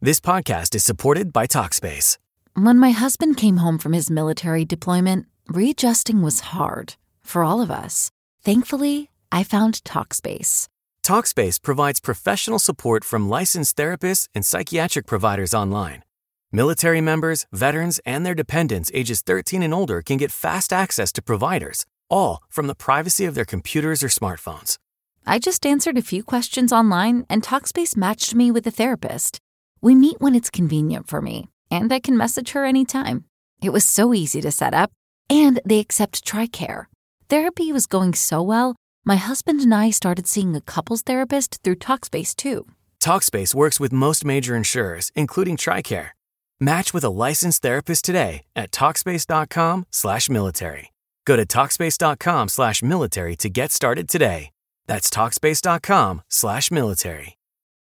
This podcast is supported by Talkspace. When my husband came home from his military deployment, readjusting was hard for all of us. Thankfully, I found Talkspace. Talkspace provides professional support from licensed therapists and psychiatric providers online. Military members, veterans, and their dependents ages 13 and older can get fast access to providers, all from the privacy of their computers or smartphones. I just answered a few questions online, and Talkspace matched me with a therapist. We meet when it's convenient for me, and I can message her anytime. It was so easy to set up, and they accept TRICARE. Therapy was going so well, my husband and I started seeing a couples therapist through Talkspace too. Talkspace works with most major insurers, including TRICARE. Match with a licensed therapist today at Talkspace.com/military. Go to Talkspace.com/military to get started today. That's Talkspace.com/military.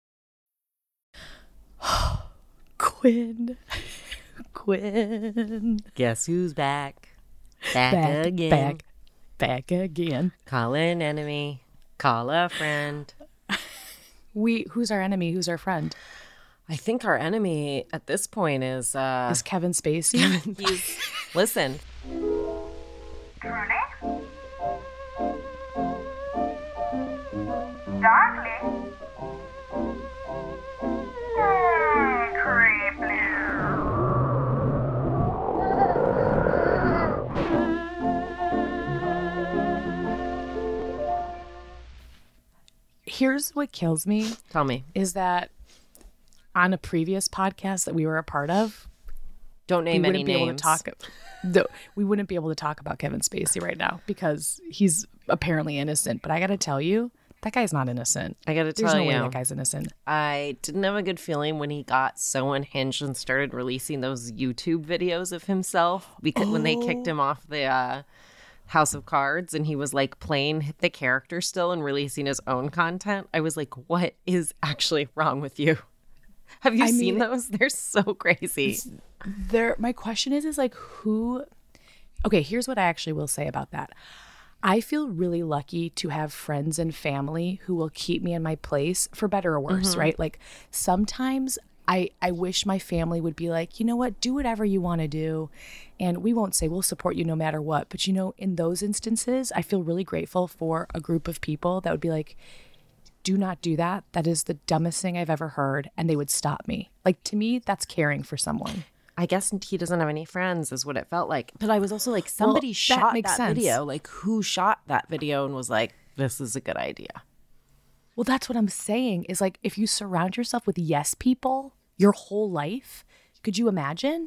Quinn. Guess who's back? Back again. Back again. Call an enemy. Call a friend. Who's our enemy? Who's our friend? I think our enemy at this point is Kevin Spacey. Listen. Truly? Darkly? Creepy. Here's what kills me. Tell me. Is that on a previous podcast that we were a part of, Don't name any names. We wouldn't be able to talk about Kevin Spacey right now because he's apparently innocent. But I got to tell you, that guy's not innocent. I got to There's tell no you. way that guy's innocent. I didn't have a good feeling when he got so unhinged and started releasing those YouTube videos of himself because when they kicked him off the House of Cards and he was like playing the character still and releasing his own content. I was like, what is actually wrong with you? Have you seen those? They're so crazy. My question is like who? Okay, here's what I actually will say about that. I feel really lucky to have friends and family who will keep me in my place for better or worse, right? Like sometimes I wish my family would be like, you know what, do whatever you want to do. And we won't say we'll support you no matter what. But, you know, in those instances, I feel really grateful for a group of people that would be like, do not do that. That is the dumbest thing I've ever heard. And they would stop me. Like, to me, that's caring for someone. I guess he doesn't have any friends is what it felt like. But I was also like, somebody shot that video. Like, who shot that video and was like, this is a good idea? Well, that's what I'm saying is like, if you surround yourself with yes people your whole life, could you imagine?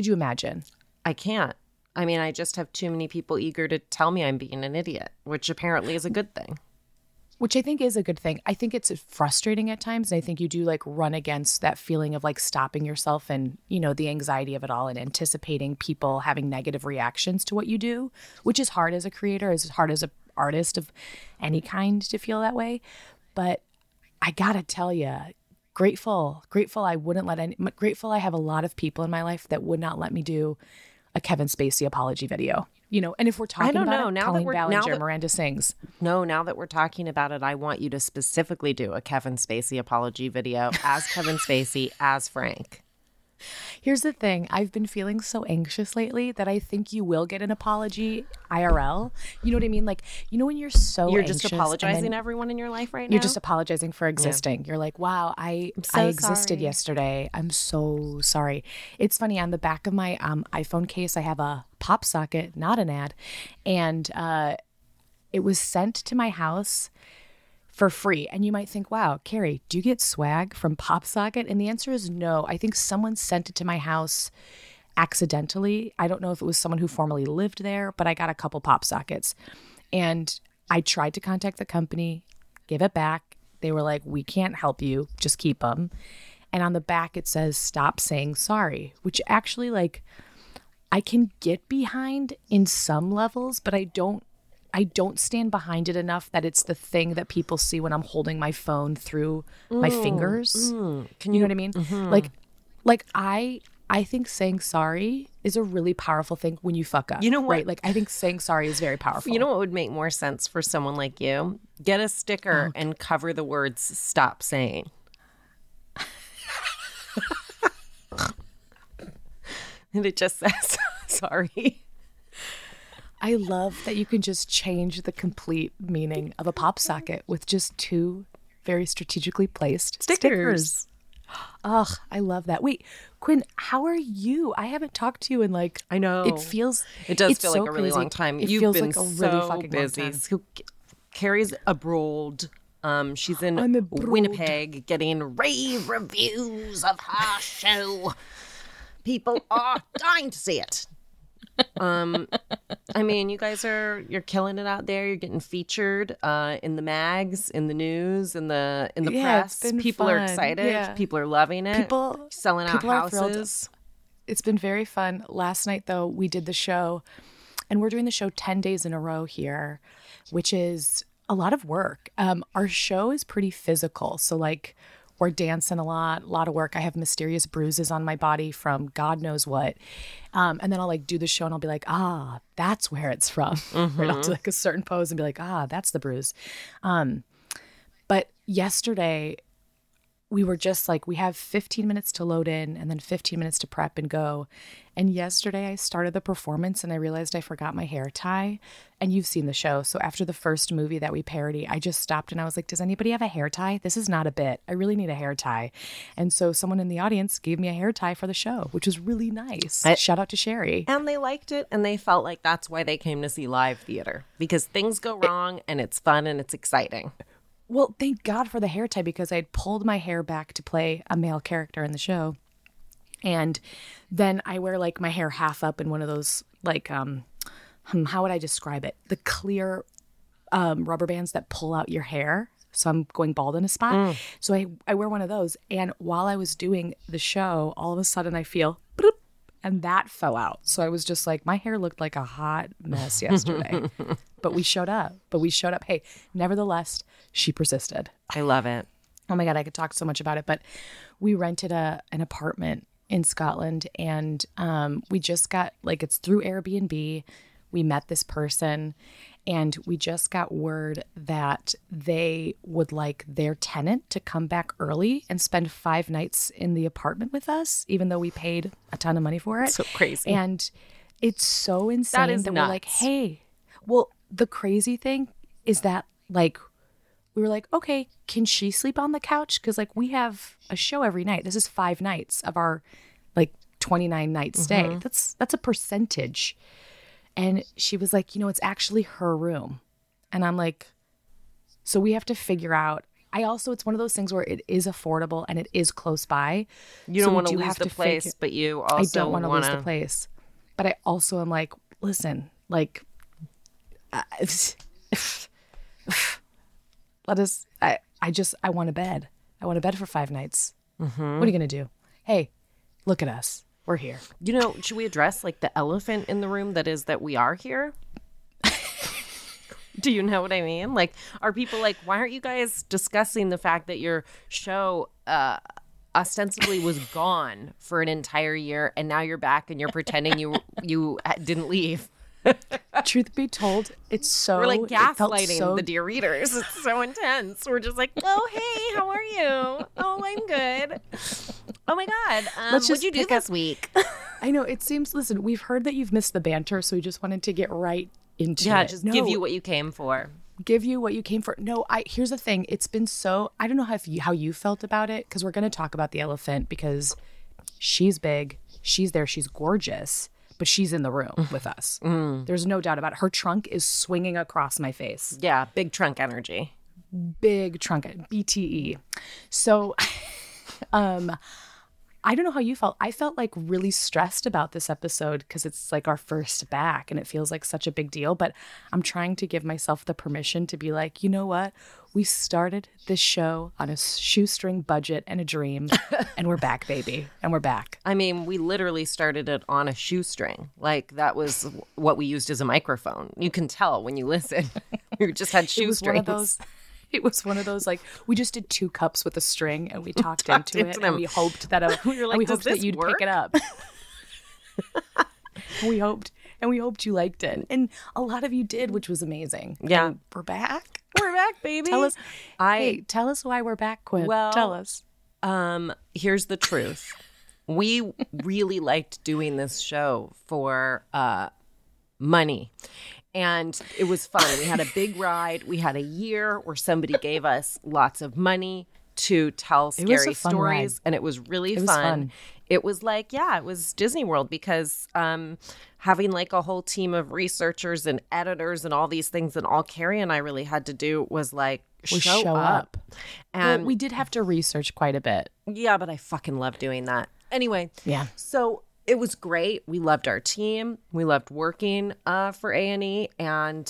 I can't. I mean, I just have too many people eager to tell me I'm being an idiot, which apparently is a good thing. Which I think is a good thing. I think it's frustrating at times. And I think you do like run against that feeling of like stopping yourself and, you know, the anxiety of it all and anticipating people having negative reactions to what you do, which is hard as a creator, as hard as an artist of any kind to feel that way. But I gotta tell you, grateful grateful I have a lot of people in my life that would not let me do a Kevin Spacey apology video. You know, and if we're talking about it, Colleen Ballinger, Miranda Sings. No, now that we're talking about it, I want you to specifically do a Kevin Spacey apology video as Kevin Spacey, as Frank. Here's the thing. I've been feeling so anxious lately that I think you will get an apology IRL. You know what I mean? Like, you know when you're so You're anxious just apologizing to everyone in your life right now? You're just apologizing for existing. Yeah. You're like, wow, I existed sorry. yesterday. I'm so sorry. It's funny. On the back of my iPhone case, I have a pop socket, not an ad. And it was sent to my house for free. And you might think, wow, Carrie, do you get swag from PopSocket? And the answer is no. I think someone sent it to my house accidentally. I don't know if it was someone who formerly lived there, but I got a couple PopSockets. And I tried to contact the company, give it back. They were like, we can't help you, just keep them. And on the back, it says, stop saying sorry, which actually, like, I can get behind in some levels, but I don't stand behind it enough that it's the thing that people see when I'm holding my phone through my fingers. You know what I mean? Mm-hmm. Like I think saying sorry is a really powerful thing when you fuck up. You know what? Right? Like I think saying sorry is very powerful. You know what would make more sense for someone like you? Get a sticker and cover the words "stop saying." And it just says, sorry. I love that you can just change the complete meaning of a pop socket with just 2 very strategically placed stickers. Ugh, I love that. Wait, Quinn, how are you? I haven't talked to you in like, I know. It does it's feel so like a really crazy. long time. It You've feels been like a really so fucking busy. long time. So, Carrie's abroad. She's in I'm abroad. Winnipeg getting rave reviews of her show. People are dying to see it. I mean, you guys you're killing it out there. You're getting featured in the mags, in the news, in the It's press. been People are fun. excited. Yeah. People are loving it. People selling out people are thrilled. houses. It's been very fun. Last night, though, we did the show, and we're doing the show 10 days in a row here, which is a lot of work. Our show is pretty physical. So, like, we're dancing a lot of work. I have mysterious bruises on my body from God knows what. And then I'll like do the show and I'll be like, that's where it's from. Right? I'll do like a certain pose and be like, that's the bruise. But yesterday we were just like, we have 15 minutes to load in and then 15 minutes to prep and go. And yesterday I started the performance and I realized I forgot my hair tie. And you've seen the show. So after the first movie that we parody, I just stopped and I was like, does anybody have a hair tie? This is not a bit. I really need a hair tie. And so someone in the audience gave me a hair tie for the show, which was really nice. Shout out to Sherry. And they liked it, and they felt like that's why they came to see live theater, because things go wrong and it's fun and it's exciting. Well, thank God for the hair tie, because I had pulled my hair back to play a male character in the show. And then I wear like my hair half up in one of those like, how would I describe it? The clear rubber bands that pull out your hair. So I'm going bald in a spot. So I wear one of those. And while I was doing the show, all of a sudden I feel, bloop, and that fell out. So I was just like, my hair looked like a hot mess yesterday. But we showed up. Hey, nevertheless, she persisted. I love it. Oh my God, I could talk so much about it. But we rented an apartment in Scotland, and we just got, like, it's through Airbnb. We met this person, and we just got word that they would like their tenant to come back early and spend 5 nights in the apartment with us, even though we paid a ton of money for it. So crazy. And it's so insane is that nuts. we're like, hey, well, the crazy thing is that, like, we were like, okay, can she sleep on the couch? Because, like, we have a show every night. This is 5 nights of our, like, 29-night stay. That's a percentage. And she was like, it's actually her room. And I'm like, so we have to figure out. It's one of those things where it is affordable and it is close by. You don't want to lose the place, but you also I don't want to lose the place. But I also am like, listen, like, I want a bed. I want a bed for 5 nights. What are you going to do? Hey, look at us. We're here. Should we address like the elephant in the room that we are here? Do you know what I mean? Like, are people like, why aren't you guys discussing the fact that your show ostensibly was gone for an entire year and now you're back and you're pretending you didn't leave? Truth be told, it's so... We're like gaslighting the dear readers. It's so intense. We're just like, oh, hey, how are you? Oh, I'm good. Oh, my God. What'd you do this week? I know. It seems... Listen, we've heard that you've missed the banter, so we just wanted to get right into it. Yeah, just give you what you came for. Give you what you came for. No, here's the thing. It's been so... I don't know how you felt about it, because we're going to talk about the elephant, because she's big. She's there. She's gorgeous. But she's in the room with us. There's no doubt about it. Her trunk is swinging across my face. Yeah, big trunk energy. Big trunk, BTE. So I don't know how you felt. I felt like really stressed about this episode because it's like our first back and it feels like such a big deal. But I'm trying to give myself the permission to be like, you know what? We started this show on a shoestring budget and a dream, and we're back, baby. And we're back. I mean, we literally started it on a shoestring. Like, that was what we used as a microphone. You can tell when you listen. We just had shoestrings. It was one of those, like, we just did 2 cups with a string and we talked into it, and we hoped that you'd pick it up. And we hoped you liked it. And a lot of you did, which was amazing. Yeah. And we're back. We're back, baby. Tell us why we're back, Quinn. Well, tell us. Here's the truth. We really liked doing this show for money. And it was fun. We had a big ride. We had a year where somebody gave us lots of money to tell scary stories. And it was really fun. It was like, it was Disney World because having like a whole team of researchers and editors and all these things, and all Carrie and I really had to do was like show up. And we did have to research quite a bit. Yeah, but I fucking love doing that. Anyway, so it was great. We loved our team. We loved working for A&E, and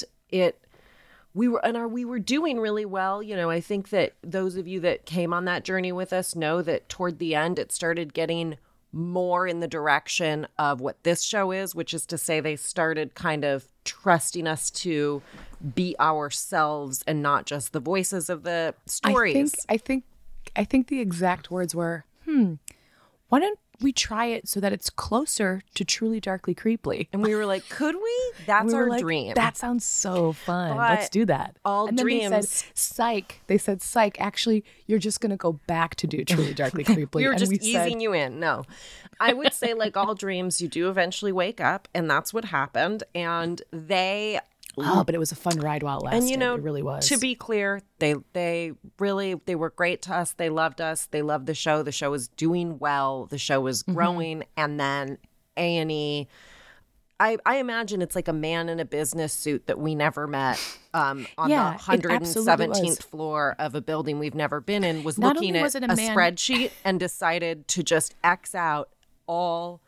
we were doing really well. You know, I think that those of you that came on that journey with us know that toward the end, it started getting more in the direction of what this show is, which is to say they started kind of trusting us to be ourselves and not just the voices of the stories. I think the exact words were, why don't we try it so that it's closer to Truly Darkly Creeply? And we were like, could we? That's our dream. That sounds so fun. But let's do that. All and then dreams. They said, psych. Actually, you're just going to go back to do Truly Darkly Creeply. We were just easing you in. No, I would say like all dreams, you do eventually wake up, and that's what happened. And they... Oh, but it was a fun ride while it lasted. And, you know, it really was. To be clear, they were great to us. They loved us. They loved the show. The show was doing well. The show was growing. And then A&E, I imagine it's like a man in a business suit that we never met on the 117th floor of a building we've never been in, was Not looking only at was it a a man- spreadsheet and decided to just X out all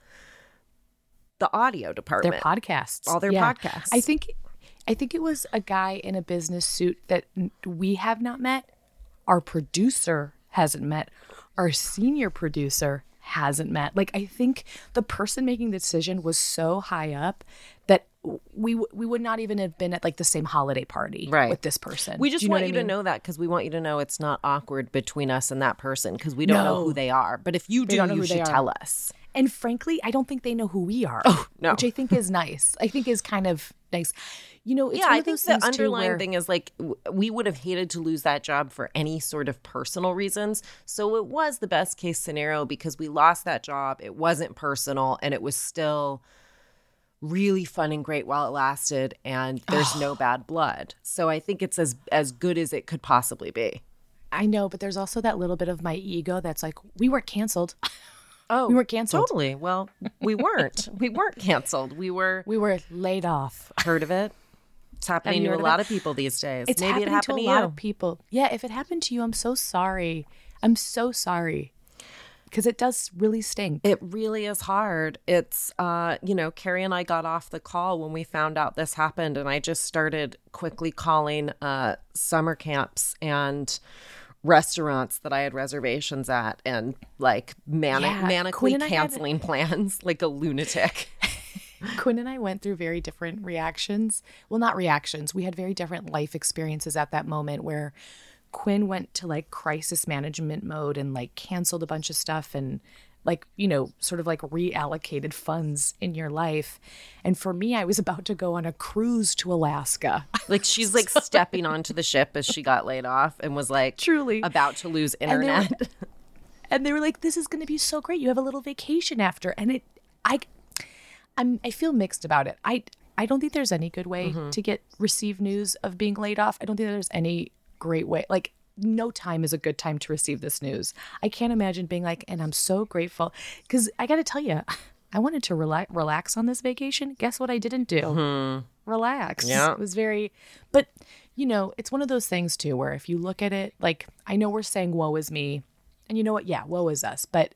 the audio department. Their podcasts. All their podcasts. I think it was a guy in a business suit that we have not met. Our producer hasn't met. Our senior producer hasn't met. Like, I think the person making the decision was so high up that we would not even have been at like the same holiday party with this person. We just want you to know that because we want you to know it's not awkward between us and that person because we don't know who they are. But if you do, you should tell us. And frankly, I don't think they know who we are. Oh, no. Which I think is nice. I think is kind of nice. You know, it's one I of those think the things too underlying where- thing is like we would have hated to lose that job for any sort of personal reasons. So it was the best case scenario because we lost that job. It wasn't personal and it was still really fun and great while it lasted. And there's no bad blood. So I think it's as good as it could possibly be. I know, but there's also that little bit of my ego that's like, we weren't canceled. Oh, we weren't canceled. Totally. Well, we weren't. We weren't canceled. We were laid off. Heard of it? It's happening to a lot of people these days. It's Maybe it happened to a lot of people. Yeah, if it happened to you, I'm so sorry. I'm so sorry. Because it does really sting. It really is hard. It's, Carrie and I got off the call when we found out this happened, and I just started quickly calling summer camps and restaurants that I had reservations at and like manically canceling plans like a lunatic. Quinn and I went through very different reactions. Well, not reactions. We had very different life experiences at that moment where Quinn went to like crisis management mode and like canceled a bunch of stuff and like, you know, sort of like reallocated funds in your life. And for me, I was about to go on a cruise to Alaska. Like she's like stepping onto the ship as she got laid off and was like truly about to lose internet. And they were like, this is going to be so great. You have a little vacation after. And I feel mixed about it. I don't think there's any good way to receive news of being laid off. I don't think there's any great way. Like, no time is a good time to receive this news. I can't imagine being like, and I'm so grateful. Because I got to tell you, I wanted to relax on this vacation. Guess what I didn't do? Relax. Yeah. It was but, you know, it's one of those things too, where if you look at it, like, I know we're saying woe is me. And you know what? Yeah, woe is us. But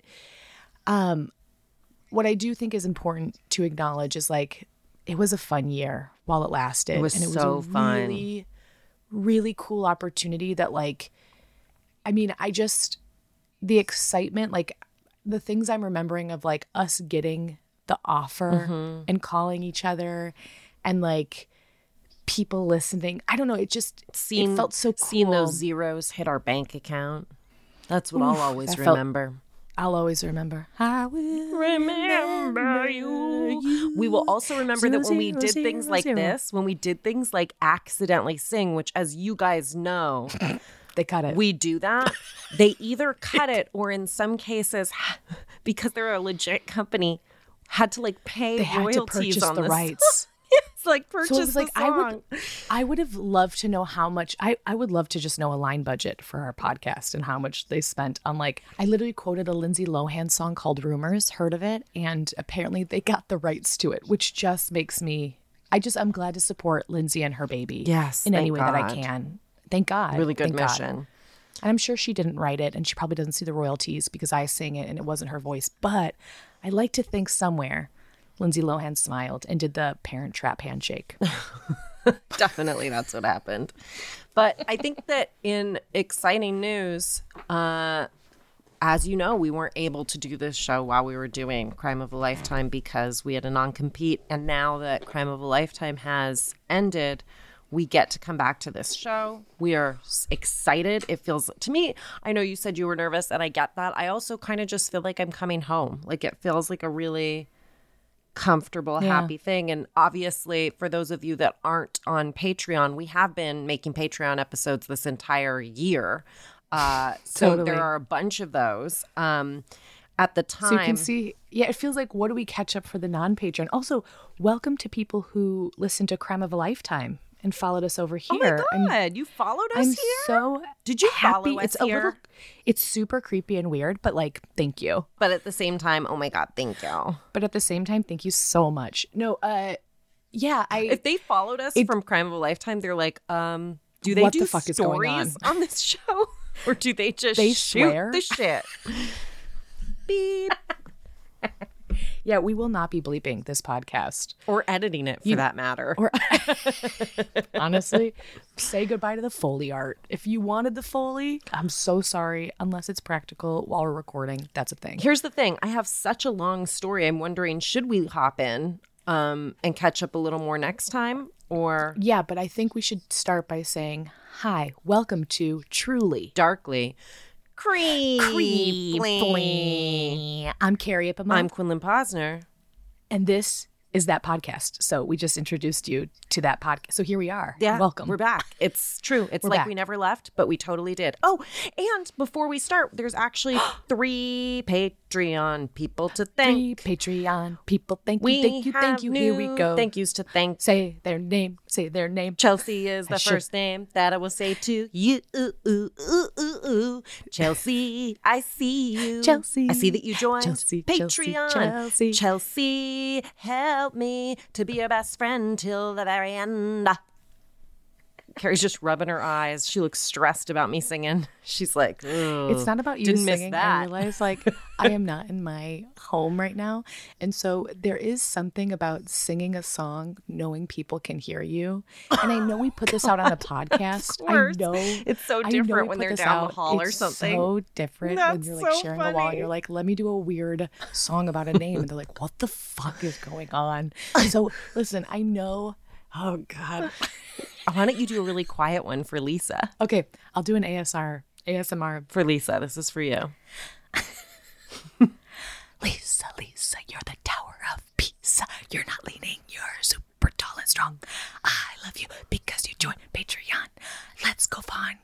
what I do think is important to acknowledge is like, it was a fun year while it lasted. It was and it so was a fun. really, really cool opportunity that like, I mean, the excitement, like the things I'm remembering of like us getting the offer and calling each other and like people listening. I don't know. It felt so cool. Seeing those zeros hit our bank account. That's what I'll always remember. I'll always remember. I will remember you. We will also remember that when we did things like this, when we did things like accidentally sing, which as you guys know, They cut it. we do that, they either cut it or in some cases, because they're a legit company, had to like pay they had to royalties purchase on the this. rights. It's like purchase So it was the like song. I would have loved to know how much I would love to just know a line budget for our podcast and how much they spent on like I literally quoted a Lindsay Lohan song called Rumors, heard of it, and apparently they got the rights to it, which just makes me I'm glad to support Lindsay and her baby Yes, in any thank way that I God. can. Thank God. Really good Thank God. mission. And I'm sure she didn't write it and she probably doesn't see the royalties because I sang it and it wasn't her voice. But I like to think somewhere Lindsay Lohan smiled and did the Parent Trap handshake. Definitely that's what happened. But I think that in exciting news, as you know, we weren't able to do this show while we were doing Crime of a Lifetime because we had a non-compete. And now that Crime of a Lifetime has ended, we get to come back to this show. We are excited. It feels, to me, I know you said you were nervous and I get that. I also kind of just feel like I'm coming home. Like it feels like a really comfortable, happy thing. And obviously, for those of you that aren't on Patreon, we have been making Patreon episodes this entire year. So Totally. there are a bunch of those. At the time, So you can see, it feels like, what do we catch up for the non-Patreon? Also, welcome to people who listen to Crime of a Lifetime and followed us over oh here. my God, you followed us I'm here? so Did you happy. follow us It's here? It's super creepy and weird, but like, thank you. But at the same time, oh my God, thank you. But at the same time, thank you so much. No, If they followed us from Crime of a Lifetime, they're like, do they What do the fuck is going stories on this show? Or do they just They shoot swear? the shit? Beep. yeah, we will not be bleeping this podcast. Or editing it, for that matter. Or honestly, say goodbye to the Foley art. If you wanted the Foley, I'm so sorry. Unless it's practical while we're recording, that's a thing. Here's the thing. I have such a long story. I'm wondering, should we hop in and catch up a little more next time? Or Yeah, but I think we should start by saying, hi, welcome to Truly. darkly? Creeply. I'm Carrie Ipama, I'm Quinlan Posner. and this is that podcast. So we just introduced you to that podcast. So here we are. Yeah, Welcome. We're back. It's true. It's We're like back. we never left, but we totally did. Oh, and before we start, there's actually 3 Patreon people to thank. 3 Patreon people. Thank you, We thank you, thank have you. Here we new go. Thank yous to thank. Say their name. Say their name. Chelsea is the I should- first name that I will say to you. Chelsea, I see you. Chelsea. I see that you joined Chelsea, Patreon. Chelsea. Chelsea, help me to be your best friend till the very end. Carrie's just rubbing her eyes. She looks stressed about me singing. She's like, "Ugh, It's not about you didn't miss singing. I that." realize like I am not in my home right now. And so there is something about singing a song knowing people can hear you. And I know we put this out on a podcast. I course. know It's so I know different we when put they're this down the out. hall or It's something. so different when That's you're like so sharing a wall funny. and you're like, let me do a weird song about a name. And they're like, what the fuck is going on? So listen, I know. Oh God. Why don't you do a really quiet one for Lisa? Okay, I'll do an ASMR. For Lisa, this is for you. Lisa, Lisa, you're the Tower of Pisa. You're not leaning, you're super tall and strong. I love you because you joined Patreon. Let's go find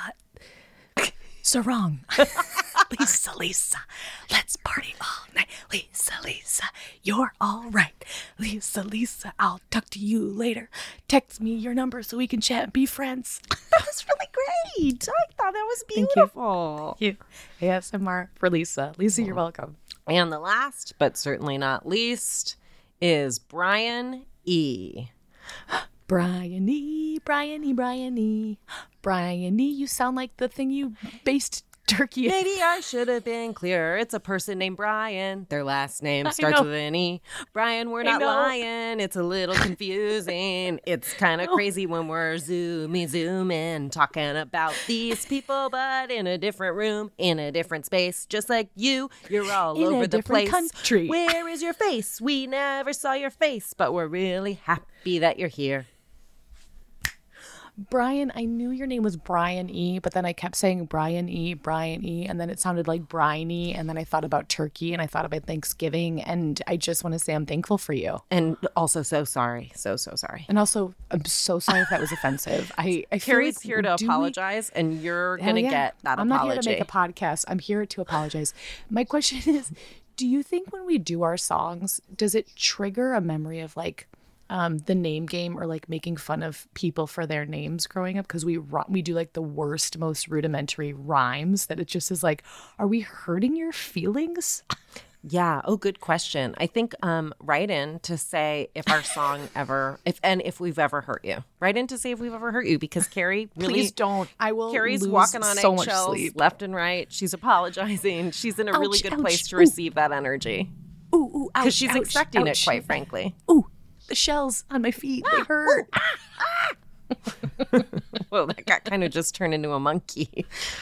Sarong. Lisa, Lisa, let's party all night. Lisa, Lisa, you're all right. Lisa, Lisa, I'll talk to you later. Text me your number so we can chat and be friends. That was really great. I thought that was Thank you. beautiful. You. ASMR for Lisa. Lisa, you're welcome. And the last, but certainly not least, is Brian E. Brian-y, Brian-y, Brian-y. Brian-y, you sound like the thing you based turkey in. Maybe I should have been clearer. It's a person named Brian. Their last name starts know. with an E. Brian, we're not know. lying. It's a little confusing. It's kind of crazy when we're zooming, talking about these people, but in a different room, in a different space. Just like you're all In a over the different place. country. Where is your face? We never saw your face, but we're really happy that you're here. Brian, I knew your name was Brian E, but then I kept saying Brian E, and then it sounded like Briny, and then I thought about turkey, and I thought about Thanksgiving, and I just want to say I'm thankful for you. And also so sorry. So sorry. And also, I'm so sorry if that was offensive. I feel Carrie's like, here to apologize, and you're going to get that I'm apology. not here to make a podcast. I'm here to apologize. My question is, do you think when we do our songs, does it trigger a memory of like the name game or like making fun of people for their names growing up? Because we do like the worst, most rudimentary rhymes that it just is like, are we hurting your feelings? Yeah. Oh, good question. I think write in to say if our song ever, if we've ever hurt you. Write in to say if we've ever hurt you, because Carrie really. Please don't. I will. Carrie's lose walking on so much eggshells sleep. left and right. She's apologizing. She's in a really Ouch, good ouch. place to Ooh. receive that energy Ooh, because she's expecting it, quite frankly. Ooh, the shells on my feet, they hurt. Well, that got kind of just turned into a monkey.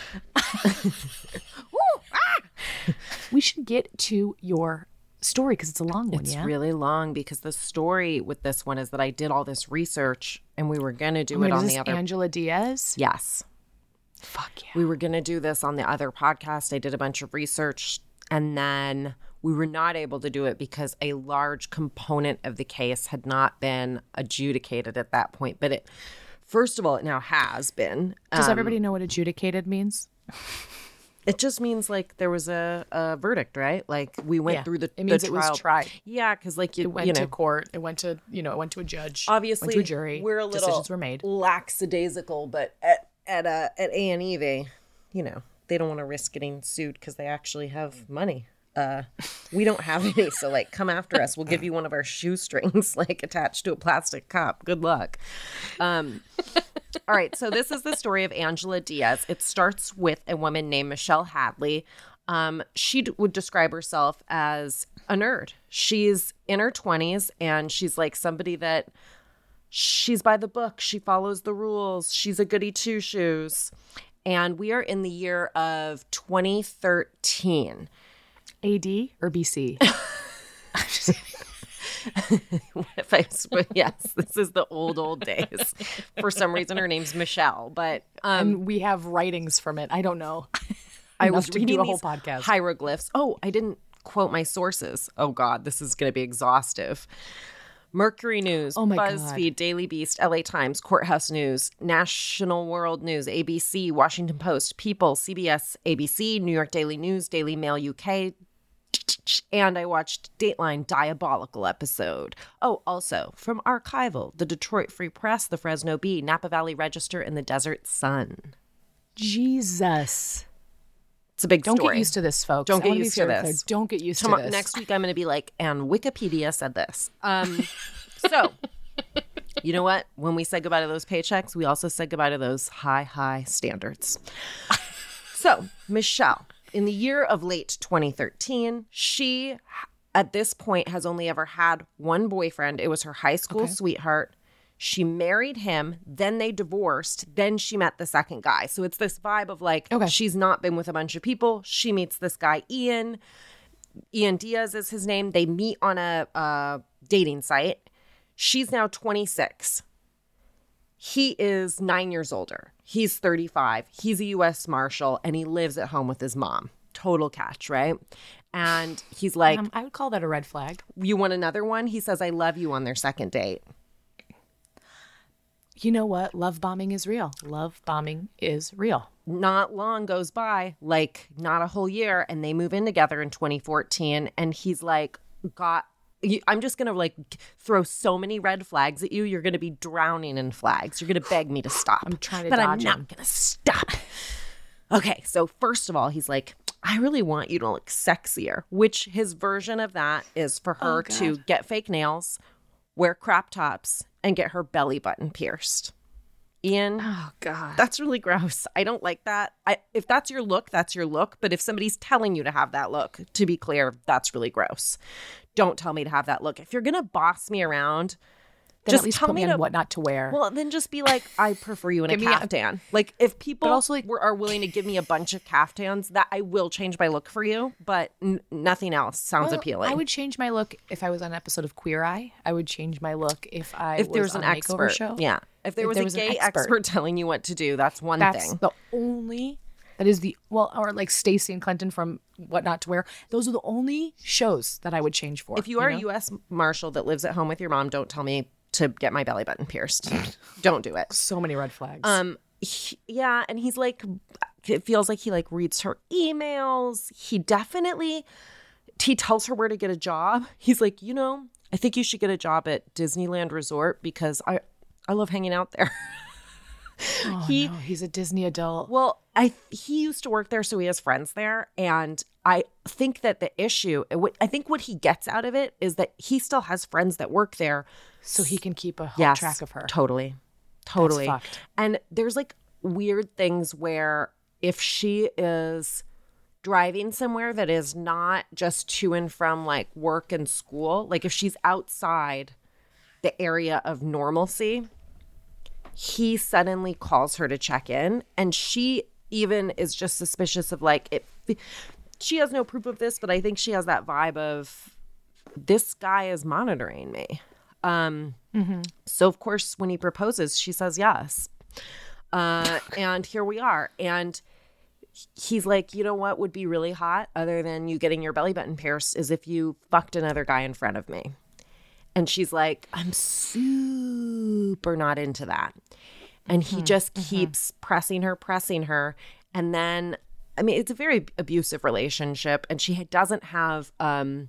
We should get to your story because it's a long one. It's really long because the story with this one is that I did all this research and we were going to do it on the other. Angela Diaz. Yes. Fuck yeah. We were going to do this on the other podcast. I did a bunch of research and then we were not able to do it because a large component of the case had not been adjudicated at that point. But it, first of all, it now has been. Does everybody know what adjudicated means? It just means like there was a verdict, right? Like we went through the It means the it trial. was tried. Yeah, because like It went to court. It went to a judge. obviously went to a jury. we're a little decisions were made. lackadaisical, but at A&E they, they don't want to risk getting sued because they actually have money. We don't have any, so like come after us. We'll give you one of our shoestrings like attached to a plastic cup. Good luck. All right, so this is the story of Angela Diaz. It starts with a woman named Michelle Hadley. She would describe herself as a nerd. She's in her 20s, and she's like somebody that she's by the book. She follows the rules. She's a goody two-shoes. And we are in the year of 2013. AD or BC? If I yes, this is the old days. For some reason, her name's Michelle, but And we have writings from it. I don't know. I Enough was to reading do a whole these podcast. hieroglyphs. Oh, I didn't quote my sources. Oh God, this is going to be exhaustive. Mercury News, Oh my God. BuzzFeed, Daily Beast, LA Times, Courthouse News, National World News, ABC, Washington Post, People, CBS, ABC, New York Daily News, Daily Mail UK, and I watched Dateline Diabolical episode. Oh, also from Archival, the Detroit Free Press, the Fresno Bee, Napa Valley Register, and the Desert Sun. Jesus. It's a big Don't story. get used to this, folks. Don't I get wanna be used to very this. clear. Don't get used to Tomorrow, this. next week, I'm going to be like, and Wikipedia said this. So, you know what? When we said goodbye to those paychecks, we also said goodbye to those high standards. So, Michelle, in the year of late 2013, she, at this point, has only ever had one boyfriend. It was her high school sweetheart. She married him, then they divorced, then she met the second guy. So it's this vibe of like, she's not been with a bunch of people. She meets this guy, Ian Diaz is his name. They meet on a dating site. She's now 26. He is 9 years older. He's 35. He's a U.S. Marshal, and he lives at home with his mom. Total catch, right? And he's like, I would call that a red flag. you want another one? He says, I love you on their second date. You know what? Love bombing is real. Love bombing is real. Not long goes by, like not a whole year, and they move in together in 2014. And he's like, I'm just going to like throw so many red flags at you. You're going to be drowning in flags. You're going to beg me to stop. I'm trying to but I'm dodge not him. going to stop. Okay, so first of all, he's like, I really want you to look sexier, which his version of that is for her to get fake nails, wear crop tops, and get her belly button pierced. Ian, Oh, God. that's really gross. I don't like that. If that's your look, that's your look. But if somebody's telling you to have that look, to be clear, that's really gross. Don't tell me to have that look. If you're going to boss me around, Then just at least tell put me me to on what not to wear. Well, then just be like, I prefer you in a Give me a- caftan. Like, if people But also, like- are willing to give me a bunch of caftans, that I will change my look for you, but nothing else sounds Well, appealing. I would change my look if I was on an episode of Queer Eye. I would change my look if if was there's on an a makeover expert. show. Yeah. If there was there a was an gay expert. expert telling you what to do, that's one That's thing. the only. That is the or like Stacey and Clinton from What Not to Wear. Those are the only shows that I would change for. If you are know? a U.S. Marshal that lives at home with your mom, don't tell me to get my belly button pierced. Don't do it. So many red flags. Yeah, and he's like, it feels like he like reads her emails. He tells her where to get a job. He's like, I think you should get a job at Disneyland Resort because I love hanging out there. no, he's a Disney adult. Well, he used to work there, so he has friends there, and I think that the issue, I think what he gets out of it is that he still has friends that work there, So he can keep a yes, track of her. Totally. fucked. And there's like weird things where if she is driving somewhere that is not just to and from like work and school, like if she's outside the area of normalcy, he suddenly calls her to check in, and she even is just suspicious of like it. She has no proof of this, but I think she has that vibe of this guy is monitoring me. So of course, when he proposes, she says yes. And here we are. And he's like, you know what would be really hot other than you getting your belly button pierced is if you fucked another guy in front of me. And she's like, I'm super not into that. And he just keeps pressing her. And then, I mean, it's a very abusive relationship. And she doesn't have a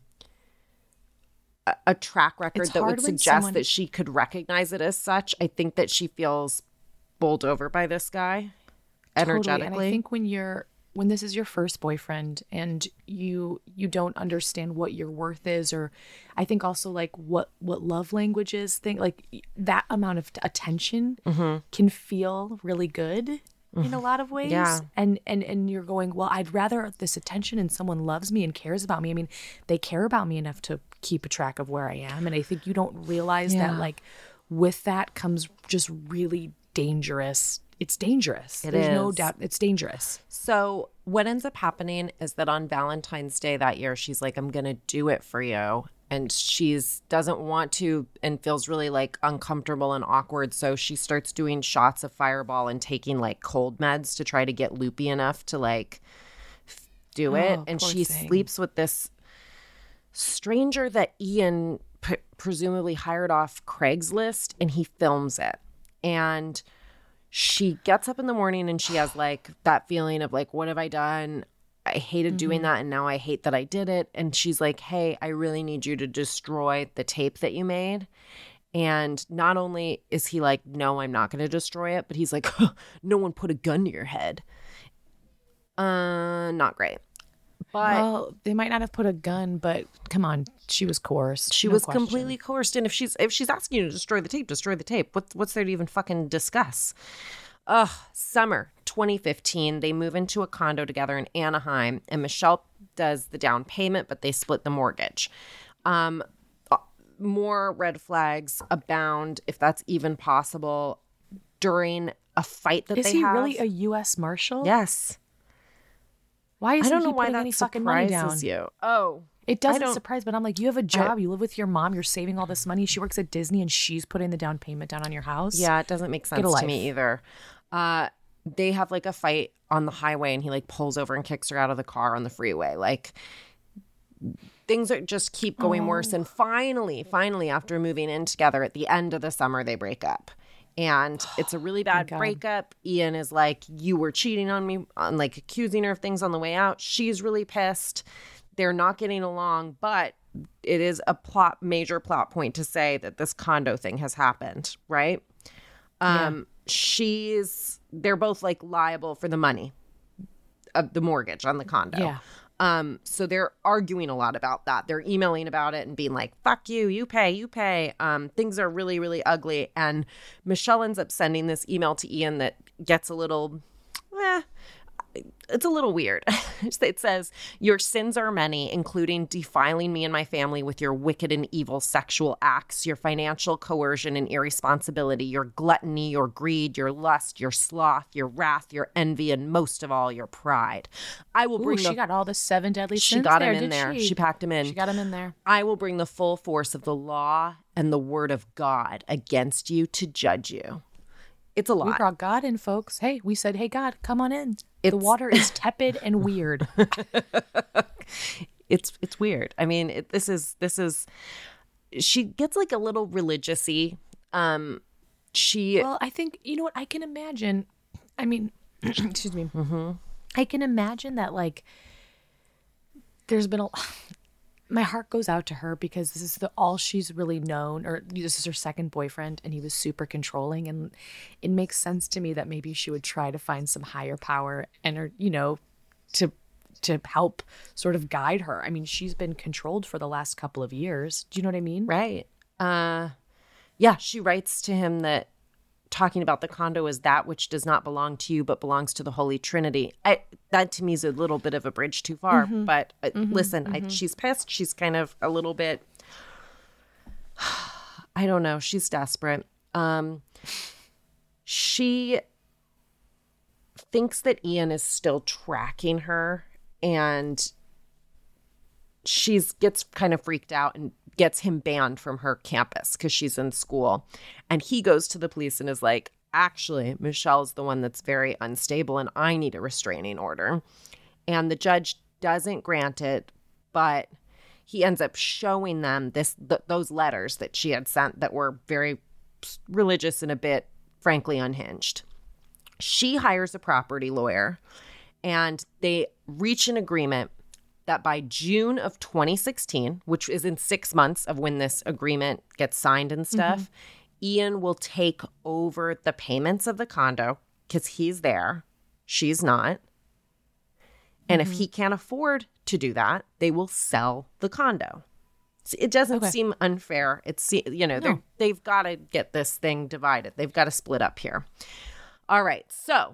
track record It's that would hard when suggest someone- that she could recognize it as such. I think that she feels bowled over by this guy energetically. Totally. And I think when this is your first boyfriend and you don't understand what your worth is, or I think also like what love language is, like that amount of attention can feel really good in a lot of ways. Yeah. And you're going, well, I'd rather this attention and someone loves me and cares about me. I mean, they care about me enough to keep a track of where I am. And I think you don't realize that like with that comes just really dangerous. It's dangerous. There's no is. doubt it's dangerous. So what ends up happening is that on Valentine's Day that year, she's like, I'm going to do it for you. And she's doesn't want to and feels really like uncomfortable and awkward. So she starts doing shots of Fireball and taking like cold meds to try to get loopy enough to like do it. And poor she thing. sleeps with this stranger that Ian presumably hired off Craigslist, and he films it. And she gets up in the morning and she has like that feeling of like, what have I done? I hated doing that, and now I hate that I did it. And she's like, hey, I really need you to destroy the tape that you made. And not only is he like, no, I'm not going to destroy it, but he's like, no one put a gun to your head. Not great. But Well, they might not have put a gun, but come on, she was coerced. she No was question. completely coerced. And if she's asking you to destroy the tape, destroy the tape. What's there to even fucking discuss? Summer 2015, they move into a condo together in Anaheim, and Michelle does the down payment, but they split the mortgage. More red flags abound, if that's even possible, during a fight that Is they he have. really a U.S. Marshal? Yes. Why I isn't don't he know why putting that any fucking money down? surprises you. Oh. It I doesn't don't- surprise, but I'm like, you have a job. You live with your mom. You're saving all this money. She works at Disney, and she's putting the down payment down on your house. Yeah, it doesn't make sense a to life. me either. They have like a fight on the highway, and he like pulls over and kicks her out of the car on the freeway. Like things are just keep going worse. And finally, after moving in together at the end of the summer, they break up. And it's a really bad God. breakup. Ian is like, you were cheating on me, on like accusing her of things on the way out. She's really pissed. They're not getting along, but it is a major plot point to say that this condo thing has happened, right? They're both like liable for the money of the mortgage on the condo. Yeah. So they're arguing a lot about that. They're emailing about it and being like, fuck you, you pay. Things are really, really ugly. And Michelle ends up sending this email to Ian that gets a little, it's a little weird. It says, your sins are many, including defiling me and my family with your wicked and evil sexual acts, your financial coercion and irresponsibility, your gluttony, your greed, your lust, your sloth, your wrath, your envy, and most of all, your pride. I will bring she got all the 7 deadly sins. She got him there, in there. She packed him in. She got him in there. I will bring the full force of the law and the word of God against you to judge you. It's a lot. We brought God in, folks. Hey, we said, hey, God, come on in. The water is tepid and weird. It's weird. I mean, this is. She gets like a little religious-y. Well, I think, you know what? I can imagine. I mean, excuse me. Mm-hmm. I can imagine that, like, there's been my heart goes out to her because this is all she's really known, or this is her second boyfriend, and he was super controlling. And it makes sense to me that maybe she would try to find some higher power and, or, you know, to help sort of guide her. I mean, she's been controlled for the last couple of years. Do you know what I mean? Right. Yeah, she writes to him that talking about the condo is that which does not belong to you but belongs to the Holy Trinity. That to me is a little bit of a bridge too far. Mm-hmm. But listen, she's pissed. She's kind of a little bit, I don't know. She's desperate. She thinks that Ian is still tracking her, and she gets kind of freaked out and gets him banned from her campus because she's in school. And he goes to the police and is like, actually, Michelle's the one that's very unstable and I need a restraining order. And the judge doesn't grant it, but he ends up showing them those letters that she had sent that were very religious and a bit, frankly, unhinged. She hires a property lawyer, and they reach an agreement that by June of 2016, which is in 6 months of when this agreement gets signed and stuff, Ian will take over the payments of the condo because he's there. She's not. And if he can't afford to do that, they will sell the condo. It doesn't seem unfair. It's, you know, they've got to get this thing divided. They've got to split up here. All right. So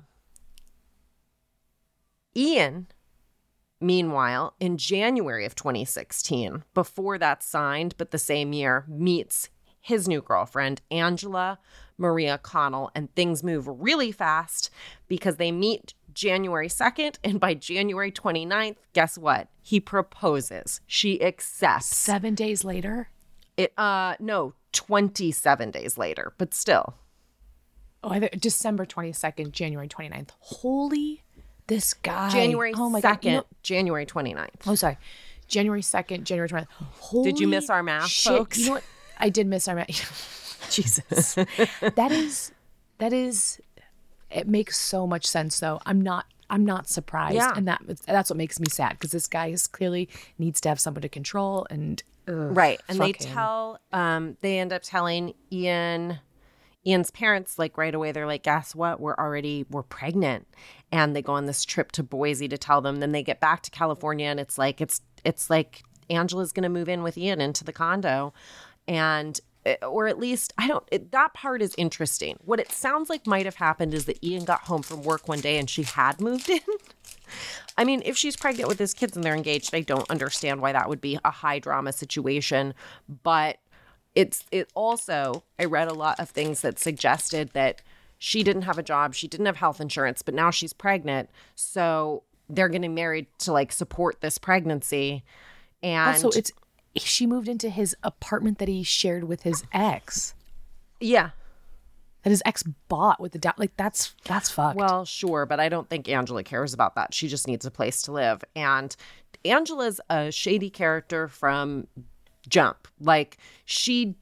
Ian, meanwhile, in January of 2016, before that's signed, but the same year, meets his new girlfriend, Angela Maria Connell, and things move really fast because they meet January 2nd, and by January 29th, guess what? He proposes. She accepts. 7 days later? No, 27 days later, but still. Oh, December 22nd, January 29th. Holy, this guy. January 2nd, God. You know, January 29th. Oh, sorry. January 2nd, January 29th. Holy Did you miss our math, shit. folks? You know what? I did miss our math. Jesus. That is, it makes so much sense, though. I'm not surprised. Yeah. And that's what makes me sad, because this guy clearly needs to have someone to control. And right. And they him. They end up telling Ian's parents, like, right away, they're like, guess what? We're pregnant. And they go on this trip to Boise to tell them. Then they get back to California, and it's like Angela's going to move in with Ian into the condo. And, or at least, that part is interesting. What it sounds like might have happened is that Ian got home from work one day and she had moved in. I mean, if she's pregnant with his kids and they're engaged, I don't understand why that would be a high drama situation. But it also, I read a lot of things that suggested that she didn't have a job, she didn't have health insurance, but now she's pregnant. So they're getting married to, like, support this pregnancy. And also, she moved into his apartment that he shared with his ex. Yeah. That his ex bought with the like, that's fucked. Well, sure, but I don't think Angela cares about that. She just needs a place to live. And Angela's a shady character from jump. Like, she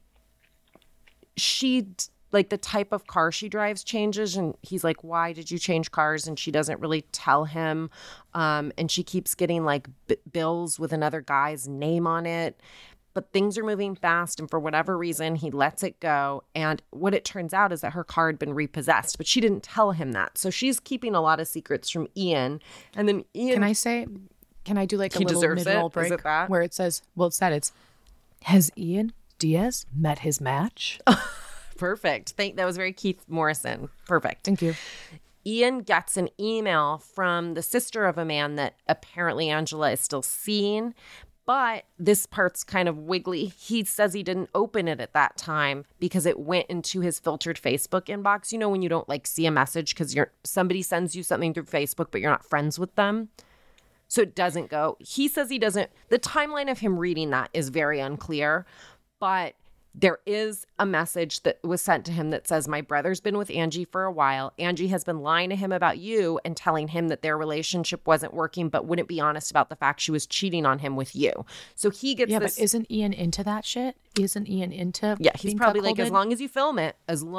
like, the type of car she drives changes, and he's like, why did you change cars? And she doesn't really tell him. And she keeps getting, like, bills with another guy's name on it. But things are moving fast, and for whatever reason, he lets it go. And what it turns out is that her car had been repossessed, but she didn't tell him that. So she's keeping a lot of secrets from Ian. And then Ian... Can I do, like, a little mid-roll break? Is it that? Where it says, well, has Ian Diaz met his match? Perfect. That was very Keith Morrison. Perfect. Thank you. Ian gets an email from the sister of a man that apparently Angela is still seeing, but this part's kind of wiggly. He says he didn't open it at that time because it went into his filtered Facebook inbox. You know, when you don't like see a message because somebody sends you something through Facebook, but you're not friends with them. So it doesn't go. He says he doesn't. The timeline of him reading that is very unclear, but there is a message that was sent to him that says, my brother's been with Angie for a while. Angie has been lying to him about you and telling him that their relationship wasn't working, but wouldn't be honest about the fact she was cheating on him with you. So he gets But isn't Ian into that shit? Isn't Ian into he's probably like, as long as you film it,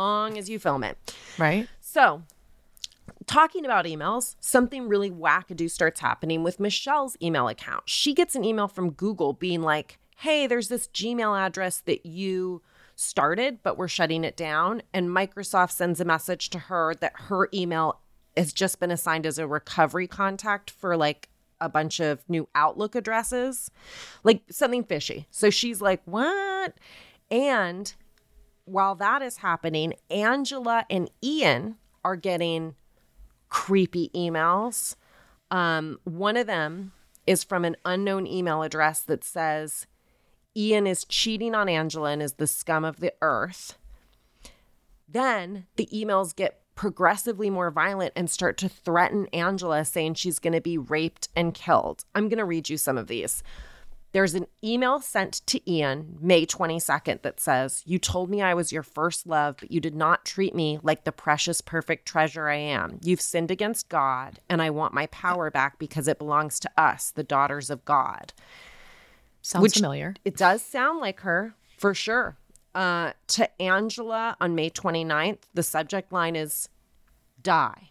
Right. So talking about emails, something really wackadoo starts happening with Michelle's email account. She gets an email from Google being like, hey, there's this Gmail address that you started, but we're shutting it down. And Microsoft sends a message to her that her email has just been assigned as a recovery contact for like a bunch of new Outlook addresses, like something fishy. So she's like, what? And while that is happening, Angela and Ian are getting creepy emails. One of them is from an unknown email address that says, Ian is cheating on Angela and is the scum of the earth. Then the emails get progressively more violent and start to threaten Angela, saying she's going to be raped and killed. I'm going to read you some of these. There's an email sent to Ian May 22nd that says, you told me I was your first love, but you did not treat me like the precious, perfect treasure I am. You've sinned against God, and I want my power back because it belongs to us, the daughters of God. Sounds familiar. It does sound like her, for sure. To Angela on May 29th, the subject line is, die.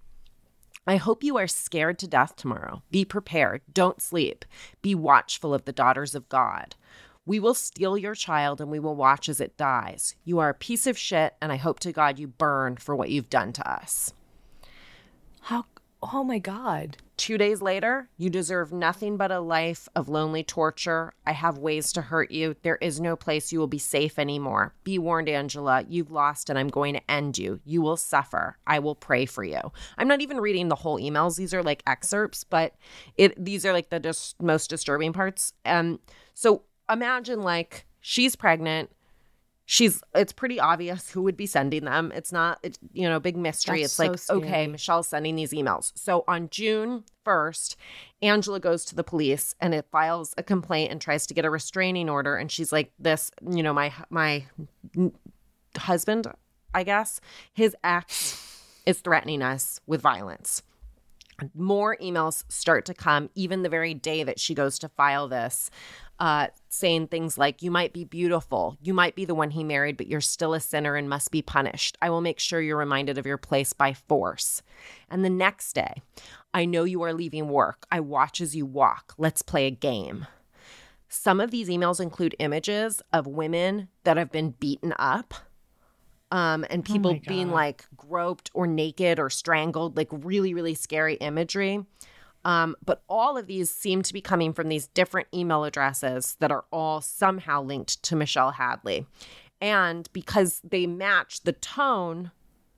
I hope you are scared to death tomorrow. Be prepared. Don't sleep. Be watchful of the daughters of God. We will steal your child and we will watch as it dies. You are a piece of shit, and I hope to God you burn for what you've done to us. How? Oh my God. 2 days later, you deserve nothing but a life of lonely torture. I have ways to hurt you. There is no place you will be safe anymore. Be warned, Angela. You've lost and I'm going to end you. You will suffer. I will pray for you. I'm not even reading the whole emails. These are like excerpts, but these are like the most disturbing parts. So imagine like she's pregnant. It's pretty obvious who would be sending them. It's not, big mystery. That's it's like, so scary. okay, Michelle's sending these emails. So on June 1st, Angela goes to the police and it files a complaint and tries to get a restraining order. And she's like, this, my husband, I guess, his ex is threatening us with violence. More emails start to come even the very day that she goes to file this, saying things like, you might be beautiful, you might be the one he married, but you're still a sinner and must be punished. I will make sure you're reminded of your place by force. And the next day, I know you are leaving work. I watch as you walk. Let's play a game. Some of these emails include images of women that have been beaten up. And people being like groped or naked or strangled, like really, really scary imagery. But all of these seem to be coming from these different email addresses that are all somehow linked to Michelle Hadley. And because they match the tone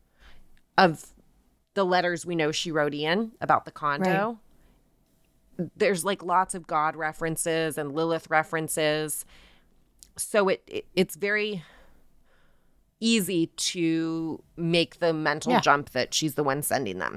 of the letters we know she wrote Ian about the condo, there's like lots of God references and Lilith references. So it's very easy to make the mental jump that she's the one sending them.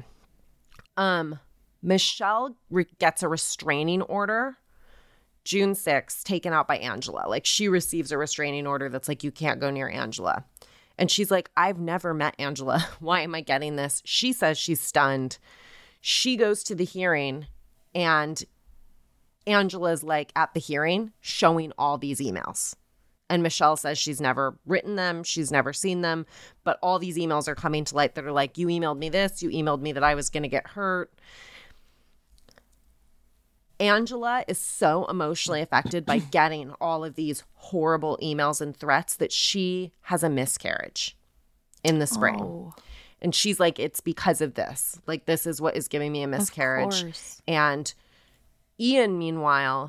Michelle gets a restraining order June 6th taken out by Angela. Like she receives a restraining order that's like, you can't go near Angela. And she's like, I've never met Angela. Why am I getting this? She says she's stunned. She goes to the hearing and Angela's like at the hearing showing all these emails. And Michelle says she's never written them. She's never seen them. But all these emails are coming to light that are like, you emailed me this. You emailed me that I was going to get hurt. Angela is so emotionally affected by getting all of these horrible emails and threats that she has a miscarriage in the spring. Oh. And she's like, it's because of this. Like, this is what is giving me a miscarriage. Of course. And Ian, meanwhile,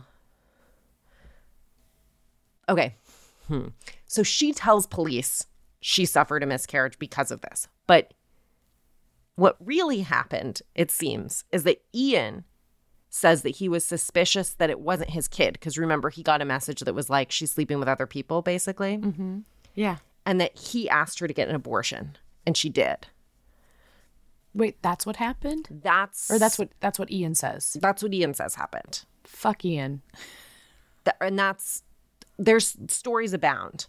okay. So she tells police she suffered a miscarriage because of this. But What really happened, it seems, is that Ian says that he was suspicious that it wasn't his kid. Because remember, he got a message that was like, she's sleeping with other people, basically. Mm-hmm. Yeah. And that he asked her to get an abortion. And she did. Wait, that's what happened? That's what Ian says. That's what Ian says happened. Fuck Ian. There's stories abound.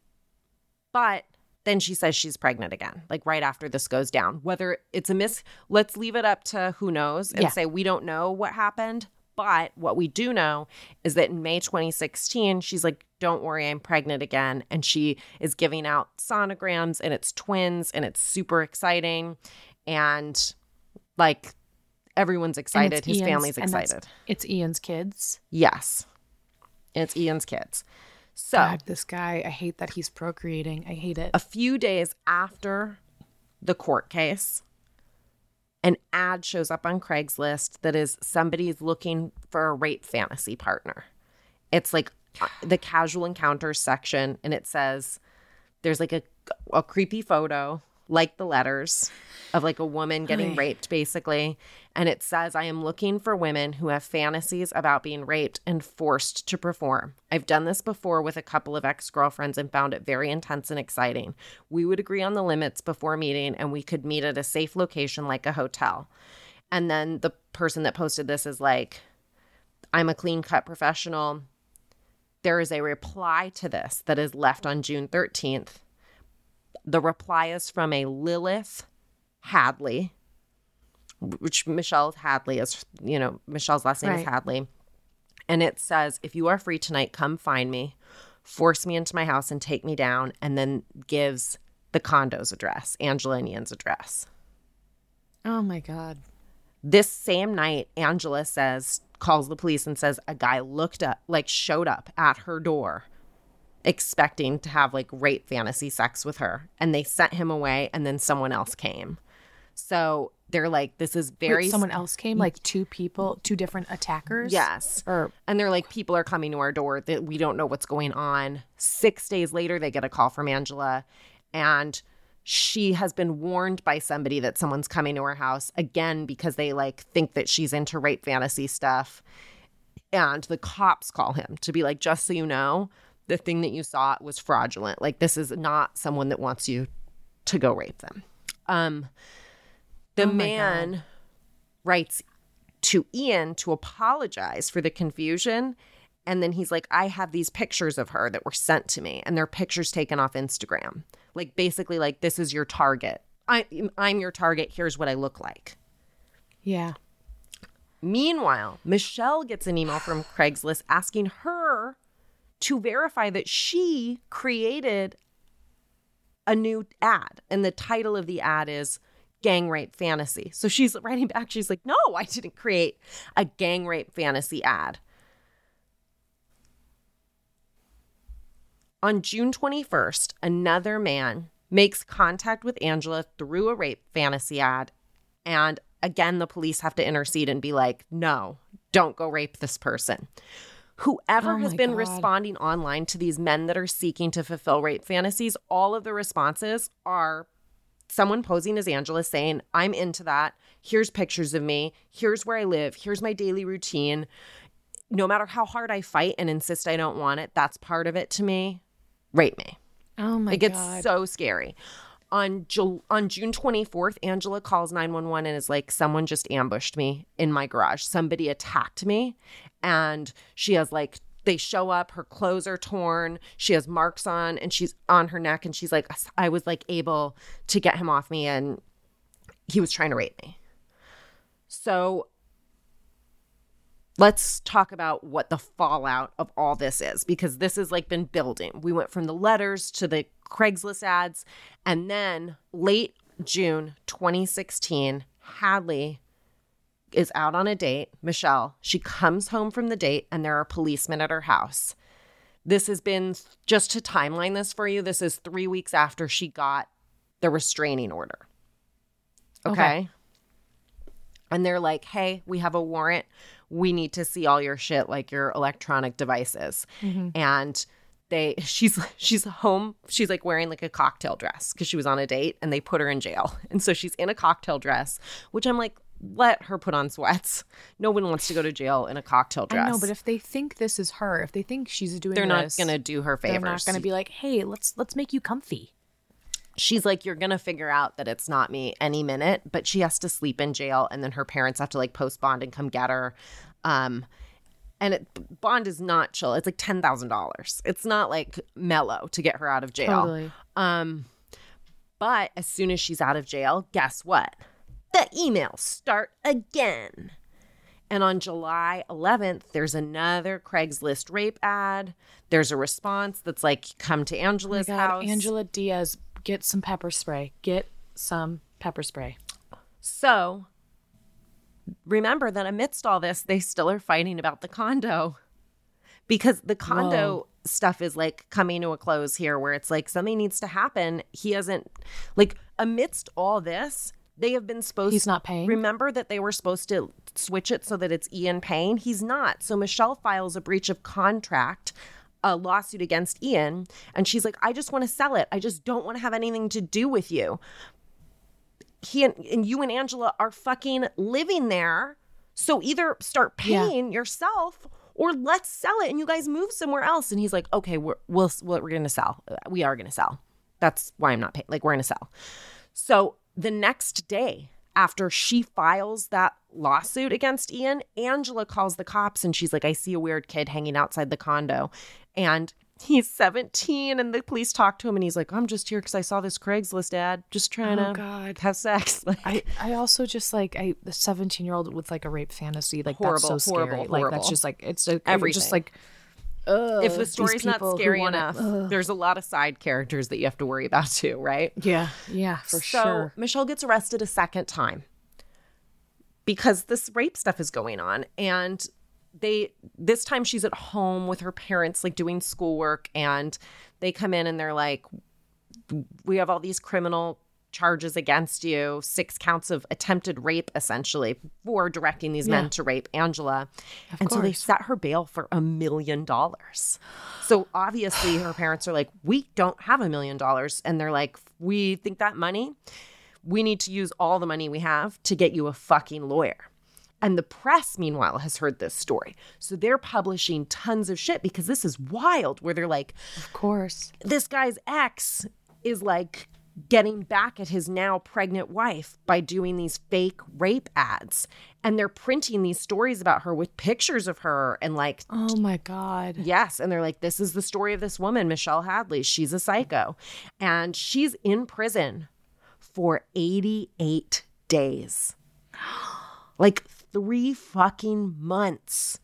But then she says she's pregnant again, like right after this goes down. Whether it's let's leave it up to who knows and say we don't know what happened. But what we do know is that in May 2016, she's like, don't worry, I'm pregnant again. And she is giving out sonograms and it's twins and it's super exciting. And like everyone's excited. His family's excited. It's Ian's kids. Yes. It's Ian's kids. So God, this guy, I hate that he's procreating. I hate it. A few days after the court case, an ad shows up on Craigslist that is somebody's looking for a rape fantasy partner. It's like the casual encounters section, and it says there's like a creepy photo, like the letters, of like a woman getting raped, basically. And it says, I am looking for women who have fantasies about being raped and forced to perform. I've done this before with a couple of ex-girlfriends and found it very intense and exciting. We would agree on the limits before meeting, and we could meet at a safe location like a hotel. And then the person that posted this is like, I'm a clean-cut professional. There is a reply to this that is left on June 13th. The reply is from a Lilith Hadley, which Michelle Hadley is, Michelle's last name is Hadley. And it says, if you are free tonight, come find me, force me into my house and take me down, and then gives the condo's address, Angela and Ian's address. Oh my God. This same night, Angela calls the police and says a guy showed up at her door expecting to have like rape fantasy sex with her, and they sent him away, and then someone else came. So they're like, this is very... Wait, someone else came? Like two different attackers? Yes. And they're like, people are coming to our door that we don't know what's going on. 6 days later, they get a call from Angela, and she has been warned by somebody that someone's coming to her house, again, because they like think that she's into rape fantasy stuff. And the cops call him to be like, just so you know, the thing that you saw was fraudulent. Like, this is not someone that wants you to go rape them. The man writes to Ian to apologize for the confusion. And then he's like, I have these pictures of her that were sent to me, and they're pictures taken off Instagram. Like, basically, like, this is your target. I'm your target. Here's what I look like. Yeah. Meanwhile, Michelle gets an email from Craigslist asking her to verify that she created a new ad. And the title of the ad is Gang Rape Fantasy. So she's writing back. She's like, no, I didn't create a gang rape fantasy ad. On June 21st, another man makes contact with Angela through a rape fantasy ad. And again, the police have to intercede and be like, no, don't go rape this person. Whoever has been responding online to these men that are seeking to fulfill rape fantasies, all of the responses are someone posing as Angela saying, I'm into that. Here's pictures of me. Here's where I live. Here's my daily routine. No matter how hard I fight and insist I don't want it, that's part of it to me. Rape me. Oh my God. It gets so scary. On June 24th, Angela calls 911 and is like, someone just ambushed me in my garage. Somebody attacked me. And she has like, they show up, her clothes are torn. She has marks on, and she's on her neck. And she's like, I was like able to get him off me, and he was trying to rape me. So let's talk about what the fallout of all this is, because this has like been building. We went from the letters to the Craigslist ads, and then late June 2016, Hadley is out on a date. Michelle, she comes home from the date, and there are policemen at her house. This has been, just to timeline this for you, this is 3 weeks after she got the restraining order. Okay. And they're like, hey, we have a warrant. We need to see all your shit, like your electronic devices. Mm-hmm. And she's home. She's like wearing like a cocktail dress because she was on a date and they put her in jail. And so she's in a cocktail dress, which I'm like, let her put on sweats. No one wants to go to jail in a cocktail dress. I know, but if they think this is her, if they think she's doing they're this, not going to do her favors. they're not going to be like, hey, let's make you comfy. She's like, you're going to figure out that it's not me any minute, but she has to sleep in jail. And then her parents have to like post bond and come get her. And bond is not chill. It's like $10,000. It's not like mellow to get her out of jail. Totally. But as soon as she's out of jail, guess what? The emails start again. And on July 11th, there's another Craigslist rape ad. There's a response that's like, come to Angela's house. Angela Diaz, get some pepper spray. Get some pepper spray. So remember that amidst all this, they still are fighting about the condo because the condo stuff is like coming to a close here where it's like something needs to happen. He hasn't, like, amidst all this, they have been supposed He's not paying. Remember that they were supposed to switch it so that it's Ian paying? He's not. So Michelle files a breach of contract, a lawsuit against Ian. And she's like, I just want to sell it. I just don't want to have anything to do with you. He and you and Angela are fucking living there. So either start paying yourself or let's sell it and you guys move somewhere else. And he's like, okay, we're going to sell. We are going to sell. That's why I'm not paying. Like, we're going to sell. So the next day after she files that lawsuit against Ian, Angela calls the cops and she's like, I see a weird kid hanging outside the condo. And he's 17 and the police talk to him and he's like, I'm just here because I saw this Craigslist ad, just trying to have sex. Like, I also just like the 17-year-old with like a rape fantasy, like horrible, that's so scary. horrible, like horrible. That's just like it's Everything. just like if the story's not scary enough, ugh. there's a lot of side characters that you have to worry about too, right? Yeah, for So sure. Michelle gets arrested a second time because this rape stuff is going on. And this time she's at home with her parents, like doing schoolwork. And they come in and they're like, we have all these criminal charges against you, 6 counts of attempted rape, essentially, for directing these men to rape Angela. So they set her bail for $1 million. So obviously her parents are like, we don't have $1 million. And they're like, we think that money, we need to use all the money we have to get you a fucking lawyer. And the press, meanwhile, has heard this story. So they're publishing tons of shit because this is wild, where they're like, Of course. this guy's ex is like getting back at his now pregnant wife by doing these fake rape ads. And they're printing these stories about her with pictures of her and like, Oh my God. yes. And they're like, this is the story of this woman, Michelle Hadley. She's a psycho. And she's in prison for 88 days. Like 3 fucking months.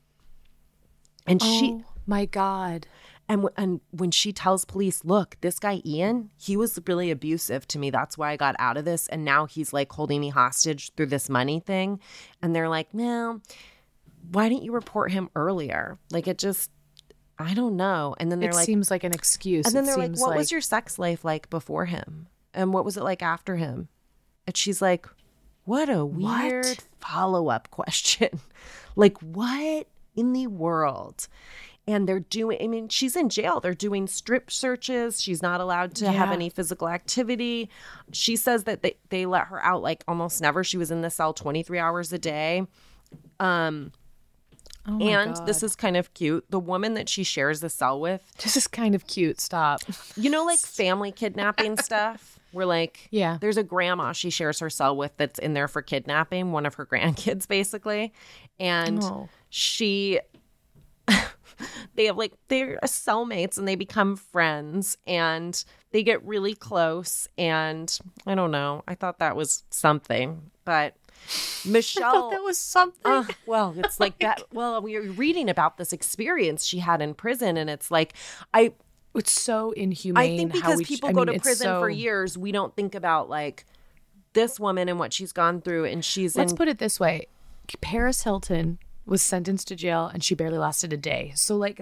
And Oh my God. And when she tells police, look, this guy Ian, he was really abusive to me. That's why I got out of this. And now he's like holding me hostage through this money thing. And they're like, no, why didn't you report him earlier? Like, it just, I don't know. And then they're It like, seems like an excuse. and then It they're like, seems what was your sex life like before him? And what was it like after him? And she's like, what a weird follow-up question. Like, what in the world? And they're doing, I mean, she's in jail. They're doing strip searches. She's not allowed to have any physical activity. She says that they let her out like almost never. She was in the cell 23 hours a day. And this is kind of cute. The woman that she shares the cell with. This is kind of cute. Stop. You know, like family kidnapping stuff? Where like, there's a grandma she shares her cell with that's in there for kidnapping, one of her grandkids, basically. And they have like, they're cellmates and they become friends and they get really close. And I don't know. I thought that was something. But Michelle. I thought that was something. Well, it's like that. Well, we were reading about this experience she had in prison. And it's like, It's so inhumane. I think because people go to prison for years, we don't think about like this woman and what she's gone through. And Let's put it this way. Paris Hilton was sentenced to jail and she barely lasted a day. So like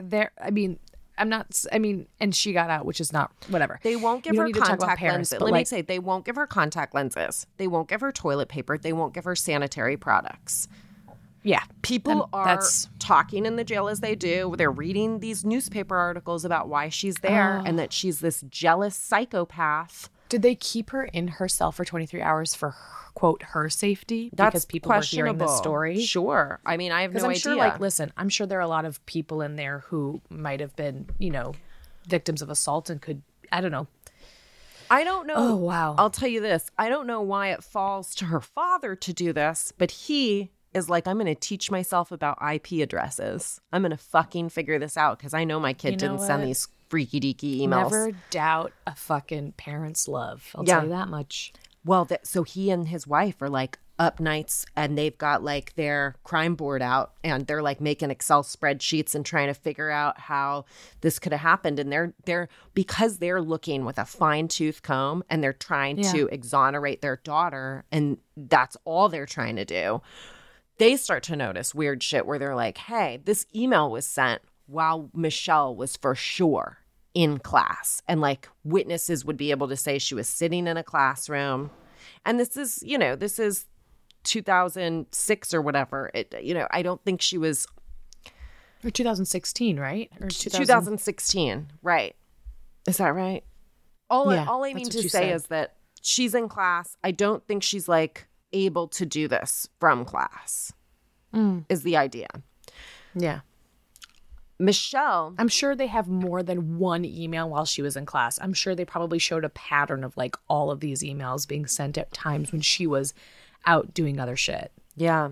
and she got out, which is not whatever. They won't give her contact lenses. Let me say, they won't give her contact lenses. They won't give her toilet paper. They won't give her sanitary products. Yeah. People And are that's- talking in the jail as they do. They're reading these newspaper articles about why she's there and that she's this jealous psychopath. Did they keep her in her cell for 23 hours for, quote, her safety? That's because people were hearing the questionable. story? Sure. I mean, I have no Because I'm idea. sure, like, listen, I'm sure there are a lot of people in there who might have been, you know, victims of assault and could, I don't know. I don't know. Oh, wow. I'll tell you this. I don't know why it falls to her father to do this, but he is like, I'm going to teach myself about IP addresses. I'm going to fucking figure this out because I know my kid You know didn't send what? these freaky deaky emails. Never doubt a fucking parent's love. I'll Yeah. tell you that much. Well, so he and his wife are like up nights and they've got like their crime board out and they're like making Excel spreadsheets and trying to figure out how this could have happened. And they're because they're looking with a fine tooth comb and they're trying to exonerate their daughter. And that's all they're trying to do. They start to notice weird shit where they're like, hey, this email was sent while Michelle was for sure in class. And like witnesses would be able to say she was sitting in a classroom. And this is, you know, this is 2006 or whatever. I don't think she was. Or 2016, right? Or 2016, right. Is that right? All I that's mean what to you say said. is that she's in class. I don't think she's like able to do this from class is the idea. Yeah. Michelle. I'm sure they have more than one email while she was in class. I'm sure they probably showed a pattern of like all of these emails being sent at times when she was out doing other shit. Yeah.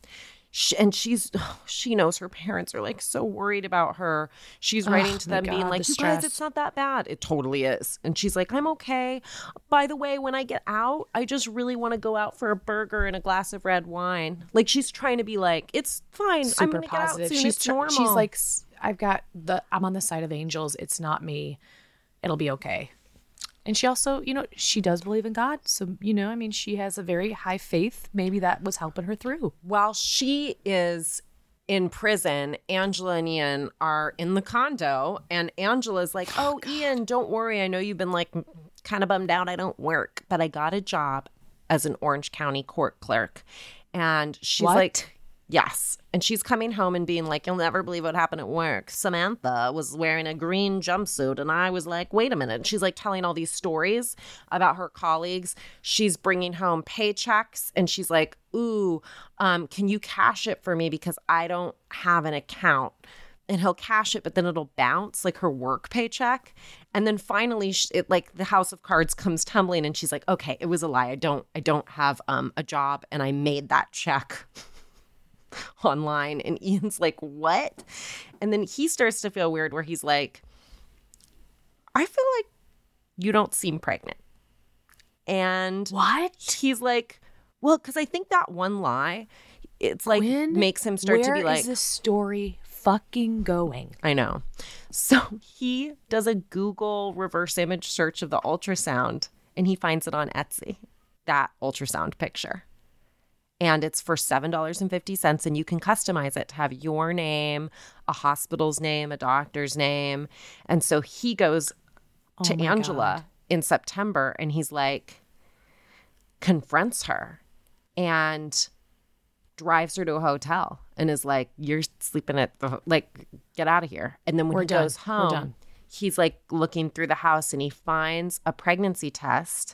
She knows her parents are like so worried about her. She's writing to my them being God, like, the you guys, stress. it's not that bad. It totally is. And she's like, I'm okay. By the way, when I get out, I just really want to go out for a burger and a glass of red wine. Like she's trying to be like, it's fine. I'm Super going to get out positive. soon. It's normal. She's like, I'm on the side of angels. It's not me. It'll be okay. And she also, you know, she does believe in God. So, you know, I mean, she has a very high faith. Maybe that was helping her through. While she is in prison, Angela and Ian are in the condo. And Angela's like, oh, Ian, don't worry. I know you've been like kind of bummed out. I don't work, but I got a job as an Orange County court clerk. And she's What? like, yes. And she's coming home and being like, you'll never believe what happened at work. Samantha was wearing a green jumpsuit. And I was like, wait a minute. And she's like telling all these stories about her colleagues. She's bringing home paychecks. And she's like, ooh, can you cash it for me? Because I don't have an account. And he'll cash it, but then it'll bounce like her work paycheck. And then finally, it like the house of cards comes tumbling. And she's like, okay, it was a lie. I don't have a job. And I made that check online. And Ian's like, what? And then he starts to feel weird where he's like, I feel like you don't seem pregnant. And What? he's like, well, because I think that one lie, it's like Quinn, makes him start to be Where like, is this story fucking going? I know. So he does a Google reverse image search of the ultrasound and he finds it on Etsy, that ultrasound picture. And it's for $7.50 and you can customize it to have your name, a hospital's name, a doctor's name. And so he goes to my Angela God. in September and he's like, confronts her and drives her to a hotel and is like, you're sleeping at the, like, get out of here. And then when We're he done. goes We're home, done. he's like looking through the house and he finds a pregnancy test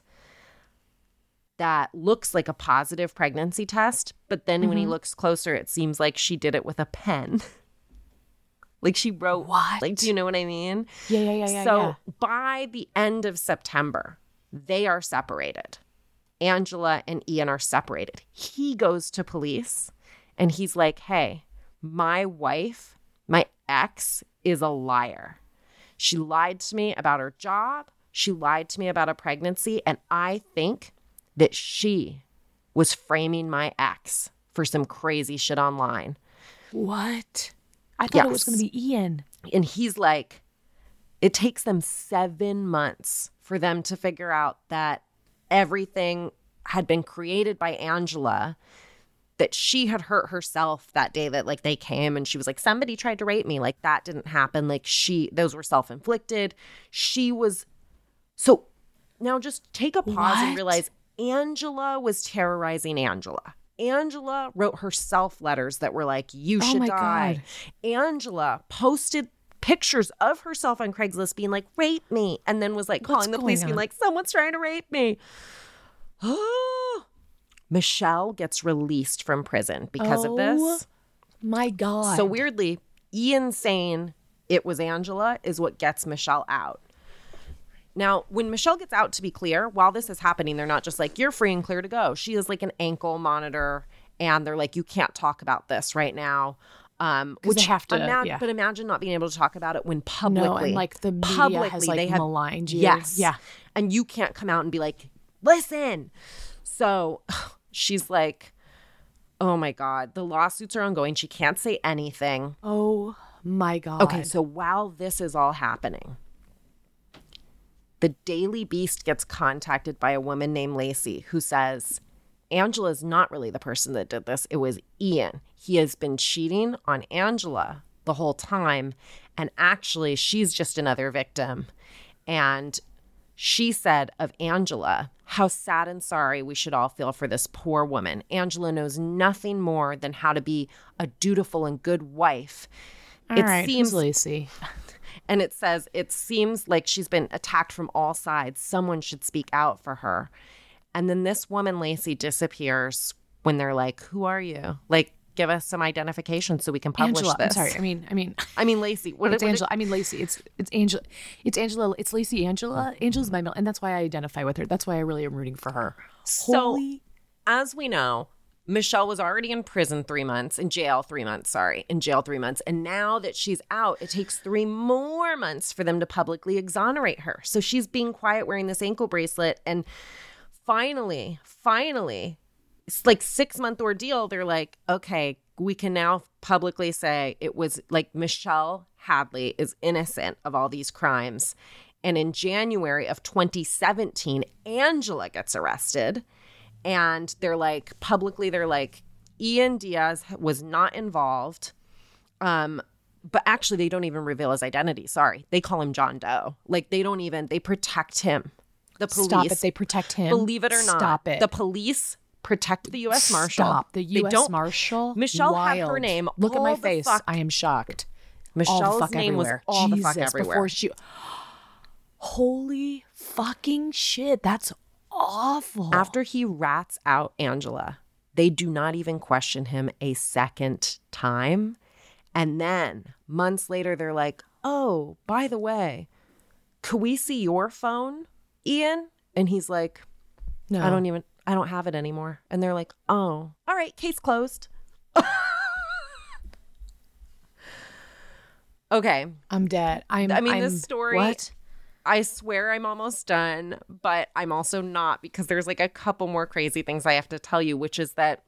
that looks like a positive pregnancy test. But then when he looks closer, it seems like she did it with a pen. Like she wrote, What? like, do you know what I mean? Yeah. So by the end of September, they are separated. Angela and Ian are separated. He goes to police and he's like, hey, my wife, my ex, is a liar. She lied to me about her job. She lied to me about a pregnancy. And I think that she was framing my ex for some crazy shit online. What? I thought it was Yes. going to be Ian. And he's like, it takes them 7 months for them to figure out that everything had been created by Angela, that she had hurt herself that day that like they came and she was like, somebody tried to rape me. Like that didn't happen. Like those were self-inflicted. So now just take a pause and What? realize Angela was terrorizing Angela. Angela wrote herself letters that were like, you should my die. God. Angela posted pictures of herself on Craigslist being like, rape me. And then was like calling the police going being on? like, someone's trying to rape me. Michelle gets released from prison because of this. My God. So weirdly, Ian saying it was Angela is what gets Michelle out. Now, when Michelle gets out, to be clear, while this is happening, they're not just like, you're free and clear to go. She has like an ankle monitor and they're like, you can't talk about this right now. Which they have to, yeah. But imagine not being able to talk about it when publicly. No, and like the media has like maligned you. Yes. Yeah. And you can't come out and be like, listen. So she's like, oh my God, the lawsuits are ongoing. She can't say anything. Oh my God. Okay, so while this is all happening, the Daily Beast gets contacted by a woman named Lacey who says, Angela's not really the person that did this. It was Ian. He has been cheating on Angela the whole time. And actually, she's just another victim. And she said of Angela, how sad and sorry we should all feel for this poor woman. Angela knows nothing more than how to be a dutiful and good wife. All right, who's Lacey? And it says, it seems like she's been attacked from all sides. Someone should speak out for her. And then this woman, Lacey, disappears when they're like, who are you? Like, give us some identification so we can publish Angela. this. I'm sorry. I mean, Lacey. It's Angela. I mean, Lacey. It's Angela. It's Angela. It's Lacey Angela. Angela's my middle, and that's why I identify with her. That's why I really am rooting for her. So, as we know, Michelle was already in prison 3 months, in jail 3 months, And now that she's out, it takes 3 more months for them to publicly exonerate her. So she's being quiet, wearing this ankle bracelet. And finally, it's like 6-month ordeal. They're like, okay, we can now publicly say it was like Michelle Hadley is innocent of all these crimes. And in January of 2017, Angela gets arrested. And they're like, publicly, they're like, Ian Diaz was not involved. But actually, they don't even reveal his identity. Sorry. They call him John Doe. Like, they protect him. The police. Stop it. They protect him. Believe it or not. Stop it. The police protect the U.S. Marshal. Stop. The U.S. Marshal? Michelle Wild. had her name. Look at all my the face. fuck- I am shocked. Michelle's name everywhere. was all Jesus, the fuck everywhere. Before she... Holy fucking shit. That's awful. After he rats out Angela, they do not even question him a second time. And then months later, they're like, oh, by the way, could we see your phone, Ian? And he's like, No. I don't have it anymore. And they're like, oh, all right, case closed. Okay. I'm dead. This story, What? I swear I'm almost done, but I'm also not, because there's like a couple more crazy things I have to tell you, which is that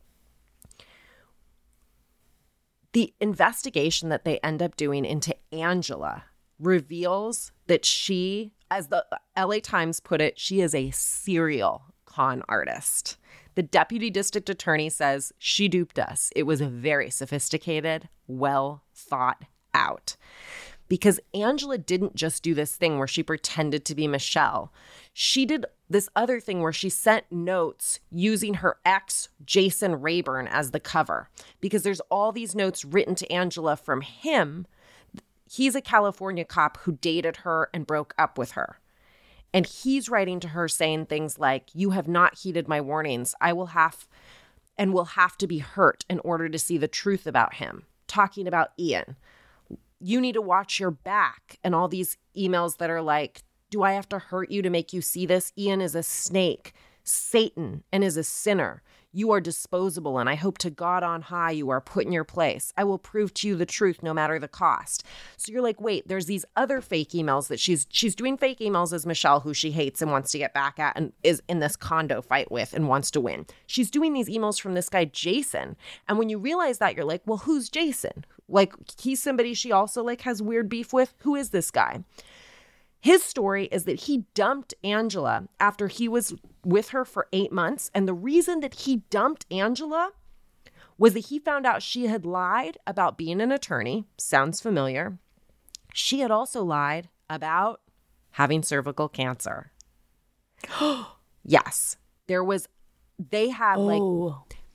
the investigation that they end up doing into Angela reveals that she, as the LA Times put it, she is a serial con artist. The deputy district attorney says she duped us. It was very sophisticated, well thought out. Because Angela didn't just do this thing where she pretended to be Michelle. She did this other thing where she sent notes using her ex, Jason Rayburn, as the cover. Because there's all these notes written to Angela from him. He's a California cop who dated her and broke up with her. And he's writing to her saying things like, you have not heeded my warnings. I will have to be hurt in order to see the truth about him. Talking about Ian. You need to watch your back, and all these emails that are like, do I have to hurt you to make you see this? Ian is a snake, Satan, and is a sinner. You are disposable, and I hope to God on high you are put in your place. I will prove to you the truth no matter the cost. So you're like, wait, there's these other fake emails that she's doing fake emails as Michelle, who she hates and wants to get back at and is in this condo fight with and wants to win. She's doing these emails from this guy, Jason. And when you realize that, you're like, well, who's Jason? Like, he's somebody she also like has weird beef with. Who is this guy? His story is that he dumped Angela after he was with her for 8 months. And the reason that he dumped Angela was that he found out she had lied about being an attorney. Sounds familiar. She had also lied about having cervical cancer. Yes. They had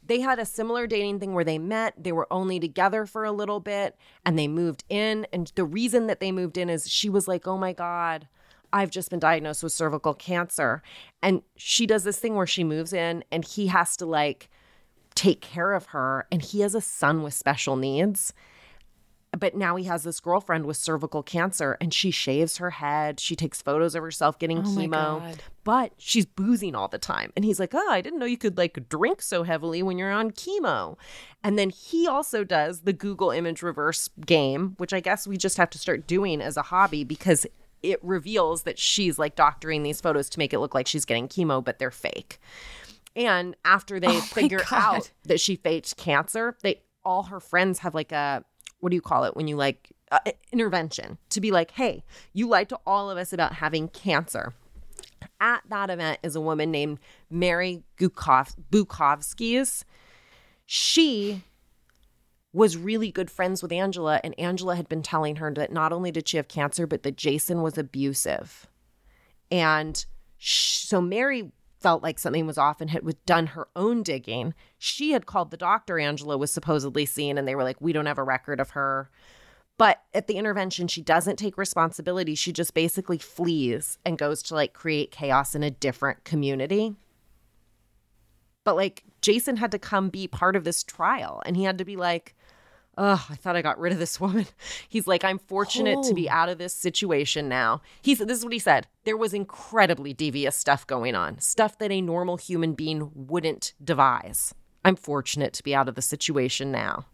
They had a similar dating thing where they met. They were only together for a little bit and they moved in. And the reason that they moved in is she was like, oh my God, I've just been diagnosed with cervical cancer. And she does this thing where she moves in and he has to like take care of her. And he has a son with special needs. But now he has this girlfriend with cervical cancer and she shaves her head. She takes photos of herself getting chemo, but she's boozing all the time. And he's like, oh, I didn't know you could like drink so heavily when you're on chemo. And then he also does the Google image reverse game, which I guess we just have to start doing as a hobby because it reveals that she's like doctoring these photos to make it look like she's getting chemo, but they're fake. And after they figure out that she faked cancer, all her friends have like a, what do you call it when you like intervention to be like, hey, you lied to all of us about having cancer. At that event is a woman named Mary Bukovskis. She was really good friends with Angela, and Angela had been telling her that not only did she have cancer, but that Jason was abusive. And so Mary felt like something was off and had done her own digging. She had called the doctor Angela was supposedly seeing, and they were like, we don't have a record of her. But at the intervention, she doesn't take responsibility. She just basically flees and goes to like create chaos in a different community. But like Jason had to come be part of this trial, and he had to be like, oh, I thought I got rid of this woman. He's like, I'm fortunate to be out of this situation now. This is what he said. There was incredibly devious stuff going on, stuff that a normal human being wouldn't devise. I'm fortunate to be out of the situation now.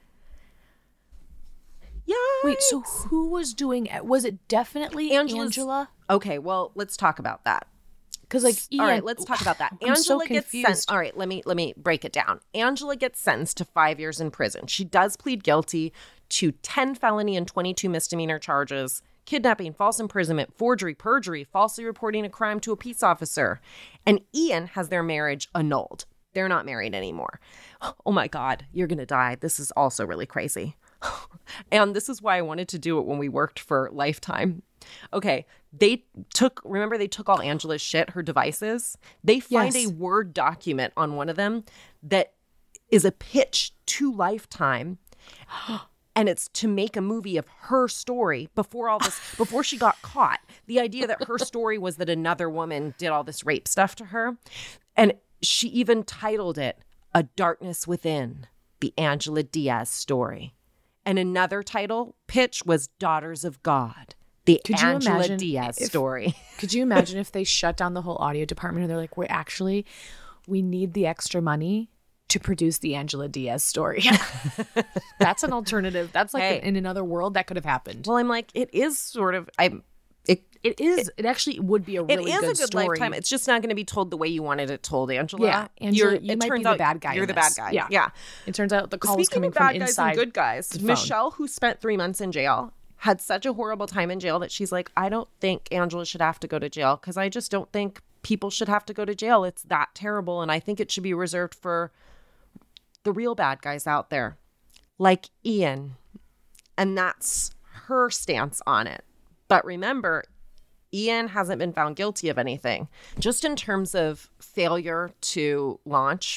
Yeah. Wait, so who was doing it? Was it definitely Angela? Okay, well, let's talk about that. Because like, all right, let's talk about that. Angela gets sentenced. All right, let me break it down. Angela gets sentenced to 5 years in prison. She does plead guilty to 10 felony and 22 misdemeanor charges: kidnapping, false imprisonment, forgery, perjury, falsely reporting a crime to a peace officer. And Ian has their marriage annulled. They're not married anymore. Oh my God, you're gonna die. This is also really crazy. And this is why I wanted to do it when we worked for Lifetime. Okay, they took all Angela's shit, her devices. They find a Word document on one of them that is a pitch to Lifetime. And it's to make a movie of her story before she got caught. The idea that her story was that another woman did all this rape stuff to her. And she even titled it A Darkness Within, the Angela Diaz Story. And another title pitch was Daughters of God, the Angela Diaz Story. Could you imagine if they shut down the whole audio department and they're like, we need the extra money to produce the Angela Diaz story? That's an alternative. That's like in another world that could have happened. Well, I'm like, it is sort of, it actually would be a really good story. It is a good Lifetime. It's just not going to be told the way you wanted it told, Angela. Yeah, Angela, you might be the bad guy. You're the bad guy. Yeah. It turns out the call was coming from inside. Speaking of bad guys and good guys, Michelle, who spent 3 months in jail, had such a horrible time in jail that she's like, I don't think Angela should have to go to jail because I just don't think people should have to go to jail. It's that terrible. And I think it should be reserved for the real bad guys out there, like Ian. And that's her stance on it. But remember, Ian hasn't been found guilty of anything. Just in terms of failure to launch.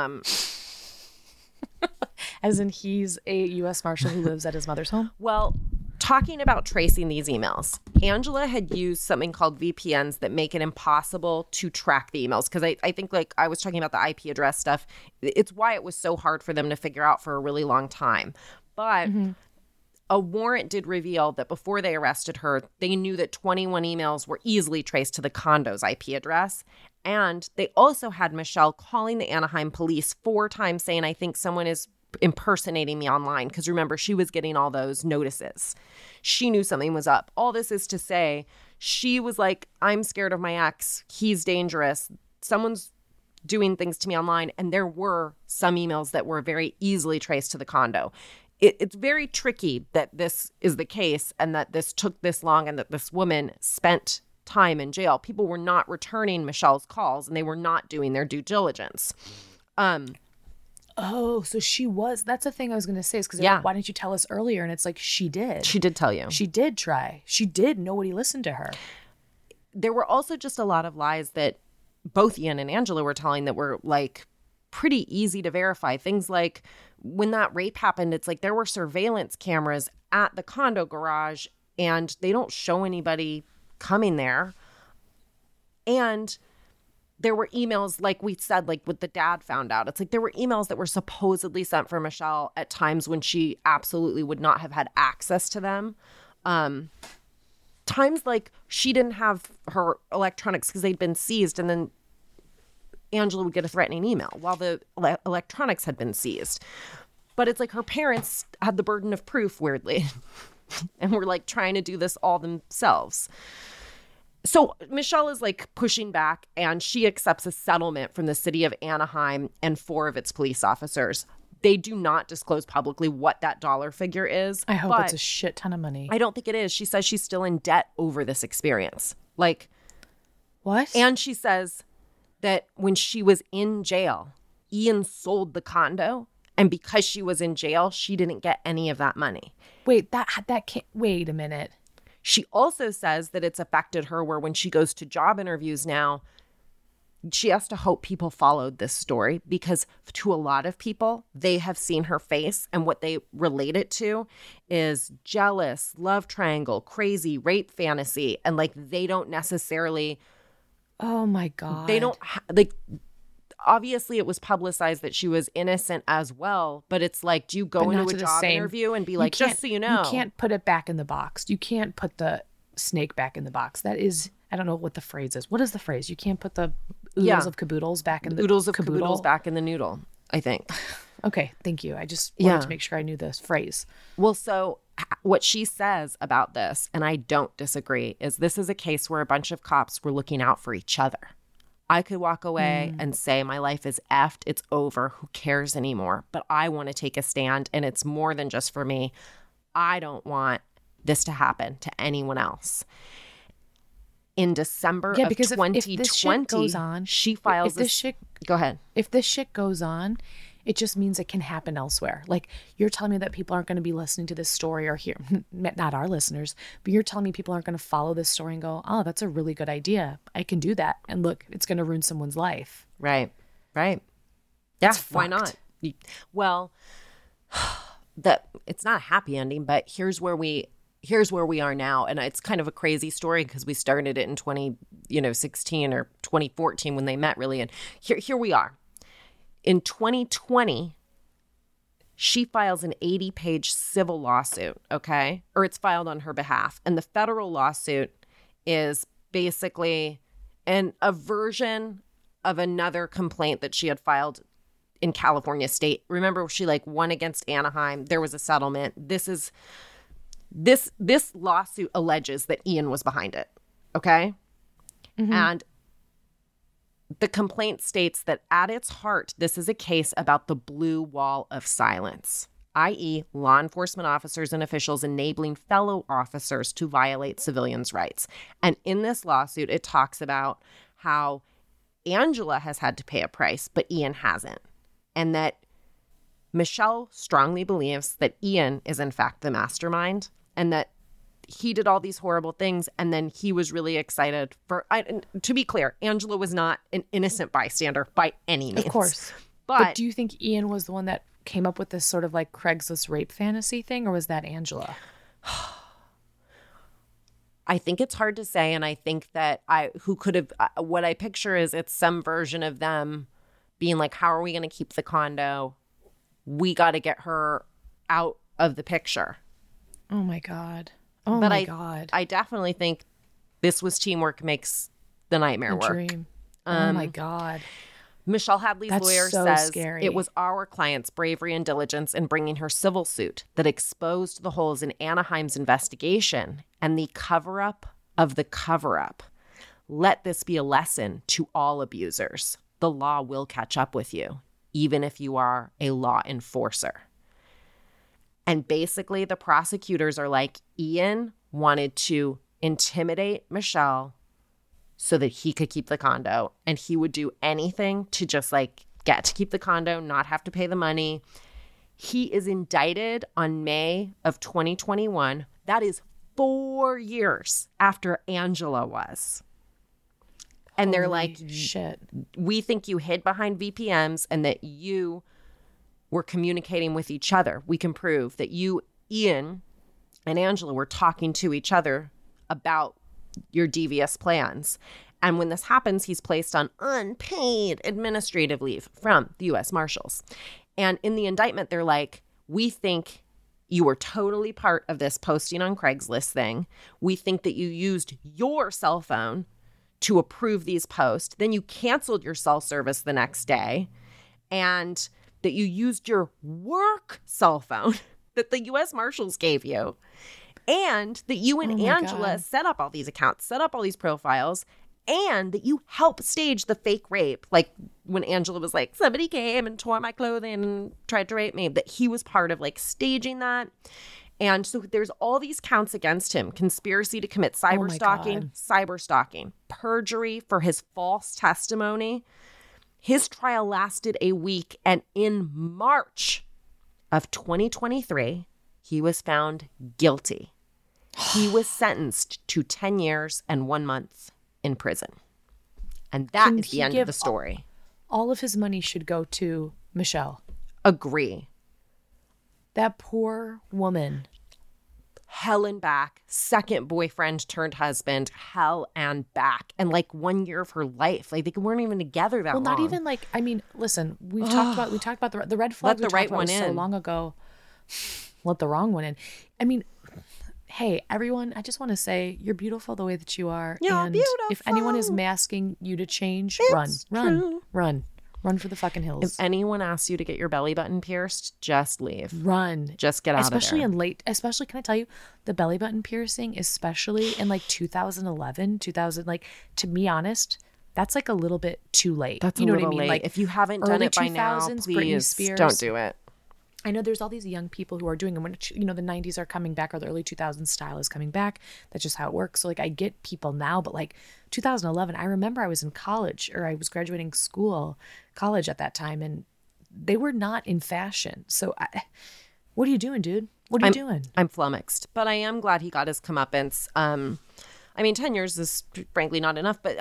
As in he's a U.S. Marshal who lives at his mother's home? Well, talking about tracing these emails, Angela had used something called VPNs that make it impossible to track the emails. Because I think, like I was talking about the IP address stuff, it's why it was so hard for them to figure out for a really long time. But a warrant did reveal that before they arrested her, they knew that 21 emails were easily traced to the condo's IP address. And they also had Michelle calling the Anaheim police 4 times saying, I think someone is impersonating me online. Because remember, she was getting all those notices. She knew something was up. All this is to say, she was like, I'm scared of my ex. He's dangerous. Someone's doing things to me online. And there were some emails that were very easily traced to the condo. It's very tricky that this is the case and that this took this long and that this woman spent time in jail. People were not returning Michelle's calls and they were not doing their due diligence. Oh, so she was. That's the thing I was going to say is because why didn't you tell us earlier? And it's like, she did. She did tell you. She did try. She did. Nobody listened to her. There were also just a lot of lies that both Ian and Angela were telling that were like pretty easy to verify. Things like when that rape happened, it's like there were surveillance cameras at the condo garage and they don't show anybody coming there. And there were emails, like we said, like what the dad found out. It's like there were emails that were supposedly sent for Michelle at times when she absolutely would not have had access to them. Times like she didn't have her electronics because they'd been seized, and then Angela would get a threatening email while the electronics had been seized. But it's like her parents had the burden of proof, weirdly, and were like trying to do this all themselves. So Michelle is like pushing back, and she accepts a settlement from the city of Anaheim and 4 of its police officers. They do not disclose publicly what that dollar figure is. I hope it's a shit ton of money. I don't think it is. She says she's still in debt over this experience. Like, what? And she says that when she was in jail, Ian sold the condo, and because she was in jail, she didn't get any of that money. Wait, that can't, wait a minute. She also says that it's affected her where when she goes to job interviews now, she has to hope people followed this story, because to a lot of people, they have seen her face and what they relate it to is jealous, love triangle, crazy, rape fantasy. And like, they don't necessarily. Oh my God. They don't like, obviously it was publicized that she was innocent as well, but it's like, do you go into a job interview and be like, just so you know. You can't put it back in the box. You can't put the snake back in the box. That is, I don't know what the phrase is. What is the phrase? You can't put the oodles of caboodles back in the oodles of caboodles back in the noodle, I think. Okay, thank you. I just wanted to make sure I knew this phrase. Well, so what she says about this, and I don't disagree, is this is a case where a bunch of cops were looking out for each other. I could walk away and say my life is effed, it's over, who cares anymore? But I want to take a stand, and it's more than just for me. I don't want this to happen to anyone else. In December of 2020, if this shit goes on, she files Go ahead. If this shit goes on, it just means it can happen elsewhere. Like, you're telling me that people aren't going to be listening to this story or hear, not our listeners, but you're telling me people aren't going to follow this story and go, oh, that's a really good idea. I can do that. And look, it's going to ruin someone's life. Right. Right. Yeah. Why not? Well, it's not a happy ending, but here's where we are now. And it's kind of a crazy story because we started it in 2016 or 2014 when they met, really. And here we are. In 2020, she files an 80-page civil lawsuit, okay? Or it's filed on her behalf. And the federal lawsuit is basically a version of another complaint that she had filed in California state. Remember, she won against Anaheim. There was a settlement. This lawsuit alleges that Ian was behind it, okay? Mm-hmm. And the complaint states that at its heart, this is a case about the blue wall of silence, i.e. law enforcement officers and officials enabling fellow officers to violate civilians' rights. And in this lawsuit, it talks about how Angela has had to pay a price, but Ian hasn't. And that Michelle strongly believes that Ian is in fact the mastermind, and that he did all these horrible things, and then he was really excited to be clear, Angela was not an innocent bystander by any means. Of course. But do you think Ian was the one that came up with this sort of like Craigslist rape fantasy thing, or was that Angela? I think it's hard to say, and I think that what I picture is it's some version of them being like, how are we going to keep the condo? We got to get her out of the picture. Oh my God. Oh my God. I definitely think this was teamwork makes the nightmare work. Dream. Oh my God. Michelle Hadley's lawyer so says scary. It was our client's bravery and diligence in bringing her civil suit that exposed the holes in Anaheim's investigation and the cover-up of the cover-up. Let this be a lesson to all abusers. The law will catch up with you, even if you are a law enforcer. And basically, the prosecutors are like, Ian wanted to intimidate Michelle so that he could keep the condo. And he would do anything to just get to keep the condo, not have to pay the money. He is indicted on May of 2021. That is 4 years after Angela was. And they're Holy like, shit. we think you hid behind VPNs and that you were communicating with each other. We can prove that you, Ian, and Angela were talking to each other about your devious plans. And when this happens, he's placed on unpaid administrative leave from the U.S. Marshals. And in the indictment, they're like, we think you were totally part of this posting on Craigslist thing. We think that you used your cell phone to approve these posts. Then you canceled your cell service the next day. And that you used your work cell phone that the U.S. Marshals gave you. And that you and Angela set up all these accounts, set up all these profiles, and that you helped stage the fake rape. Like when Angela was like, somebody came and tore my clothing and tried to rape me, that he was part of like staging that. And so there's all these counts against him: conspiracy to commit cyber stalking, perjury for his false testimony. His trial lasted a week, and in March of 2023, he was found guilty. He was sentenced to 10 years and 1 month in prison. And that is the end of the story. All of his money should go to Michelle. Agree. That poor woman. Hell and back, second boyfriend turned husband, hell and back. And like 1 year of her life. Like they weren't even together that long. Well, not even like, I mean, listen, we talked about the red flag. Let the right one in. So long ago. Let the wrong one in. I mean, hey, everyone, I just want to say you're beautiful the way that you are. You're and beautiful. If anyone is masking you to change, run for the fucking hills. If anyone asks you to get your belly button pierced, just leave. Run. Just get out of there. Especially, can I tell you, the belly button piercing, especially in like 2011, like, to be honest, that's like a little bit too late. That's you know a little what I mean? late. Like, if you haven't done it by now, Britney please Spears. don't do it. I know there's all these young people who are doing them when, you know, the 90s are coming back or the early 2000s style is coming back. That's just how it works. So like I get people now, but like 2011, I remember I was in college, or I was graduating college at that time, and they were not in fashion. So what are you doing, dude? What are you doing? I'm flummoxed, but I am glad he got his comeuppance. I mean, 10 years is frankly not enough, but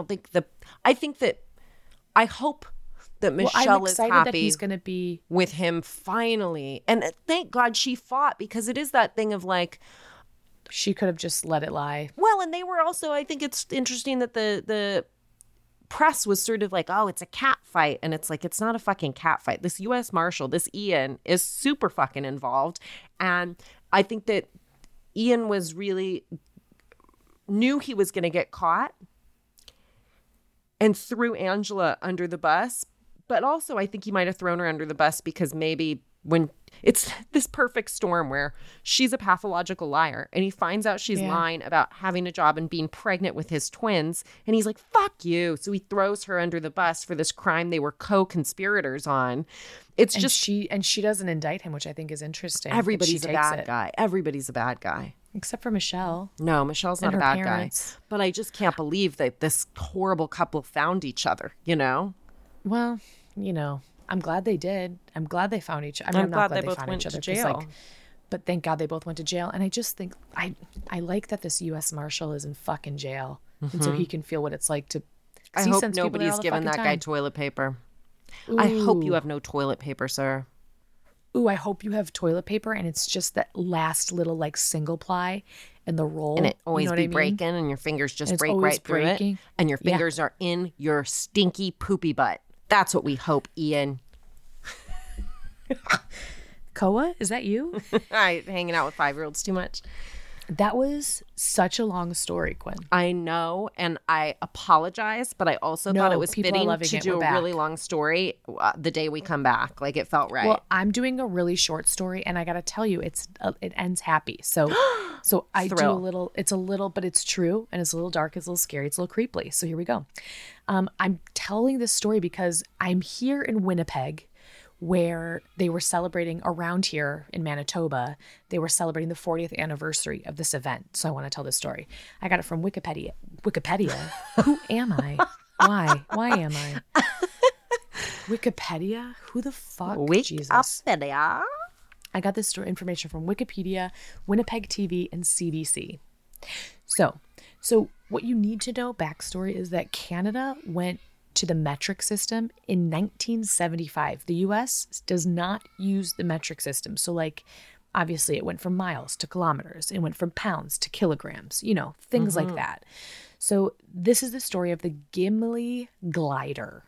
I hope that Michelle I'm is excited happy that he's going to be with him finally. And thank God she fought, because it is that thing of like, she could have just let it lie. well, and they were also, I think it's interesting that the press was sort of like, oh, it's a cat fight. And it's like, it's not a fucking cat fight. This U.S. Marshal, this Ian, is super fucking involved. And I think that Ian was really knew he was going to get caught and threw Angela under the bus. But also, I think he might have thrown her under the bus because maybe when it's this perfect storm where she's a pathological liar and he finds out she's lying about having a job and being pregnant with his twins. And he's like, fuck you. So he throws her under the bus for this crime they were co-conspirators on. She doesn't indict him, which I think is interesting. Everybody's a bad guy. Everybody's a bad guy. Except for Michelle. No, Michelle's not a bad guy. But I just can't believe that this horrible couple found each other, you know? Well, you know, I'm glad they did. I'm glad they found each other. I'm not glad they both went to jail. But thank God they both went to jail. And I just think, I like that this U.S. Marshal is in fucking jail. Mm-hmm. And so he can feel what it's like to... I hope nobody's given that guy toilet paper. Ooh. I hope you have no toilet paper, sir. Ooh, I hope you have toilet paper and it's just that last little like single ply and the roll. And it always be breaking and your fingers just break right through it. And your fingers are in your stinky poopy butt. That's what we hope, Ian. Koa, is that you? Hanging out with 5-year-olds too much. That was such a long story, Quinn. I know, and I apologize, but I also thought it was fitting to do a really long story the day we come back. Like, it felt right. Well, I'm doing a really short story, and I got to tell you, it ends happy. So I do a little, it's a little, but it's true, and it's a little dark, it's a little scary, it's a little creepy. So here we go. I'm telling this story because I'm here in Winnipeg, where they were celebrating around here in Manitoba. They were celebrating the 40th anniversary of this event. So I want to tell this story. I got it from Wikipedia. Who am I? Why? Why am I? Wikipedia? Who the fuck? Jesus. Wikipedia. I got this information from Wikipedia, Winnipeg TV, and CBC. So what you need to know, backstory, is that Canada went to the metric system in 1975. The US does not use the metric system. So like, obviously it went from miles to kilometers. It went from pounds to kilograms, things like that. So this is the story of the Gimli glider.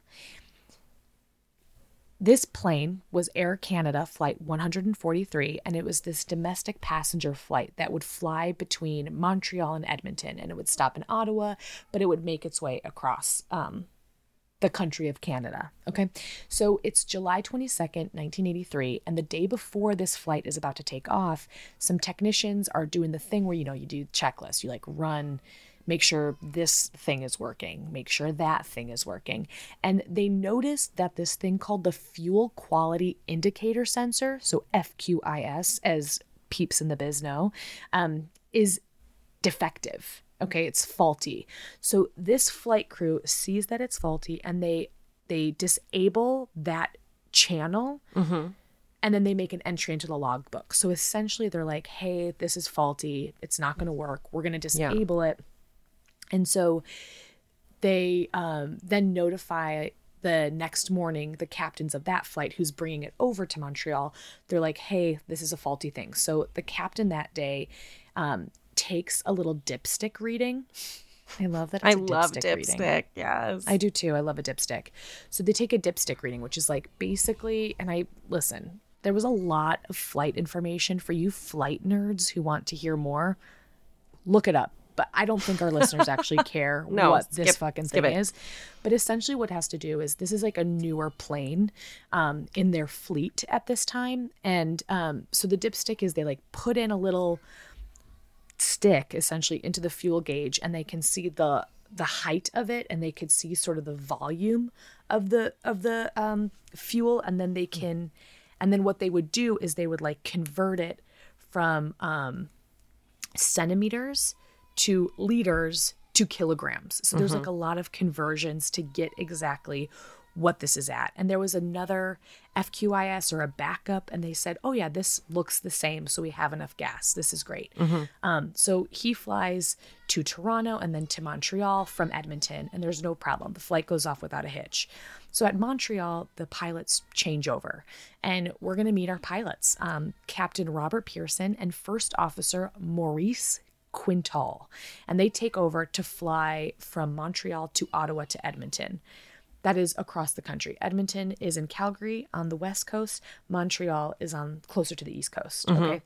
This plane was Air Canada Flight 143, and it was this domestic passenger flight that would fly between Montreal and Edmonton, and it would stop in Ottawa, but it would make its way across the country of Canada. Okay. So it's July 22nd, 1983. And the day before this flight is about to take off, some technicians are doing the thing where, you do checklists. You like run, make sure this thing is working, make sure that thing is working. And they noticed that this thing called the Fuel Quality Indicator Sensor, so FQIS, as peeps in the biz know, is defective. Okay, it's faulty. So this flight crew sees that it's faulty, and they disable that channel, and then they make an entry into the logbook. So essentially they're like, hey, this is faulty. It's not going to work. We're going to disable it. And so they then notify the next morning the captains of that flight who's bringing it over to Montreal. They're like, hey, this is a faulty thing. So the captain that day takes a little dipstick reading. I love that. I love dipstick reading. Yes, I do too. I love a dipstick. So they take a dipstick reading, which is like basically, and listen, there was a lot of flight information for you flight nerds who want to hear more. Look it up. But I don't think our listeners actually care what this fucking thing is. But essentially what it has to do is this is like a newer plane in their fleet at this time. And so the dipstick is they like put in a little stick essentially into the fuel gauge, and they can see the height of it, and they could see sort of the volume of the fuel, and then then what they would do is they would like convert it from centimeters to liters to kilograms. So there's like a lot of conversions to get exactly what this is at. And there was another FQIS or a backup, and they said, oh yeah, this looks the same, so we have enough gas. This is great. So he flies to Toronto and then to Montreal from Edmonton, and there's no problem. The flight goes off without a hitch. So at Montreal, the pilots change over, and we're going to meet our pilots, Captain Robert Pearson and First Officer Maurice Quintal, and they take over to fly from Montreal to Ottawa to Edmonton. That is across the country. Edmonton is in Calgary on the west coast. Montreal is on closer to the east coast. Okay.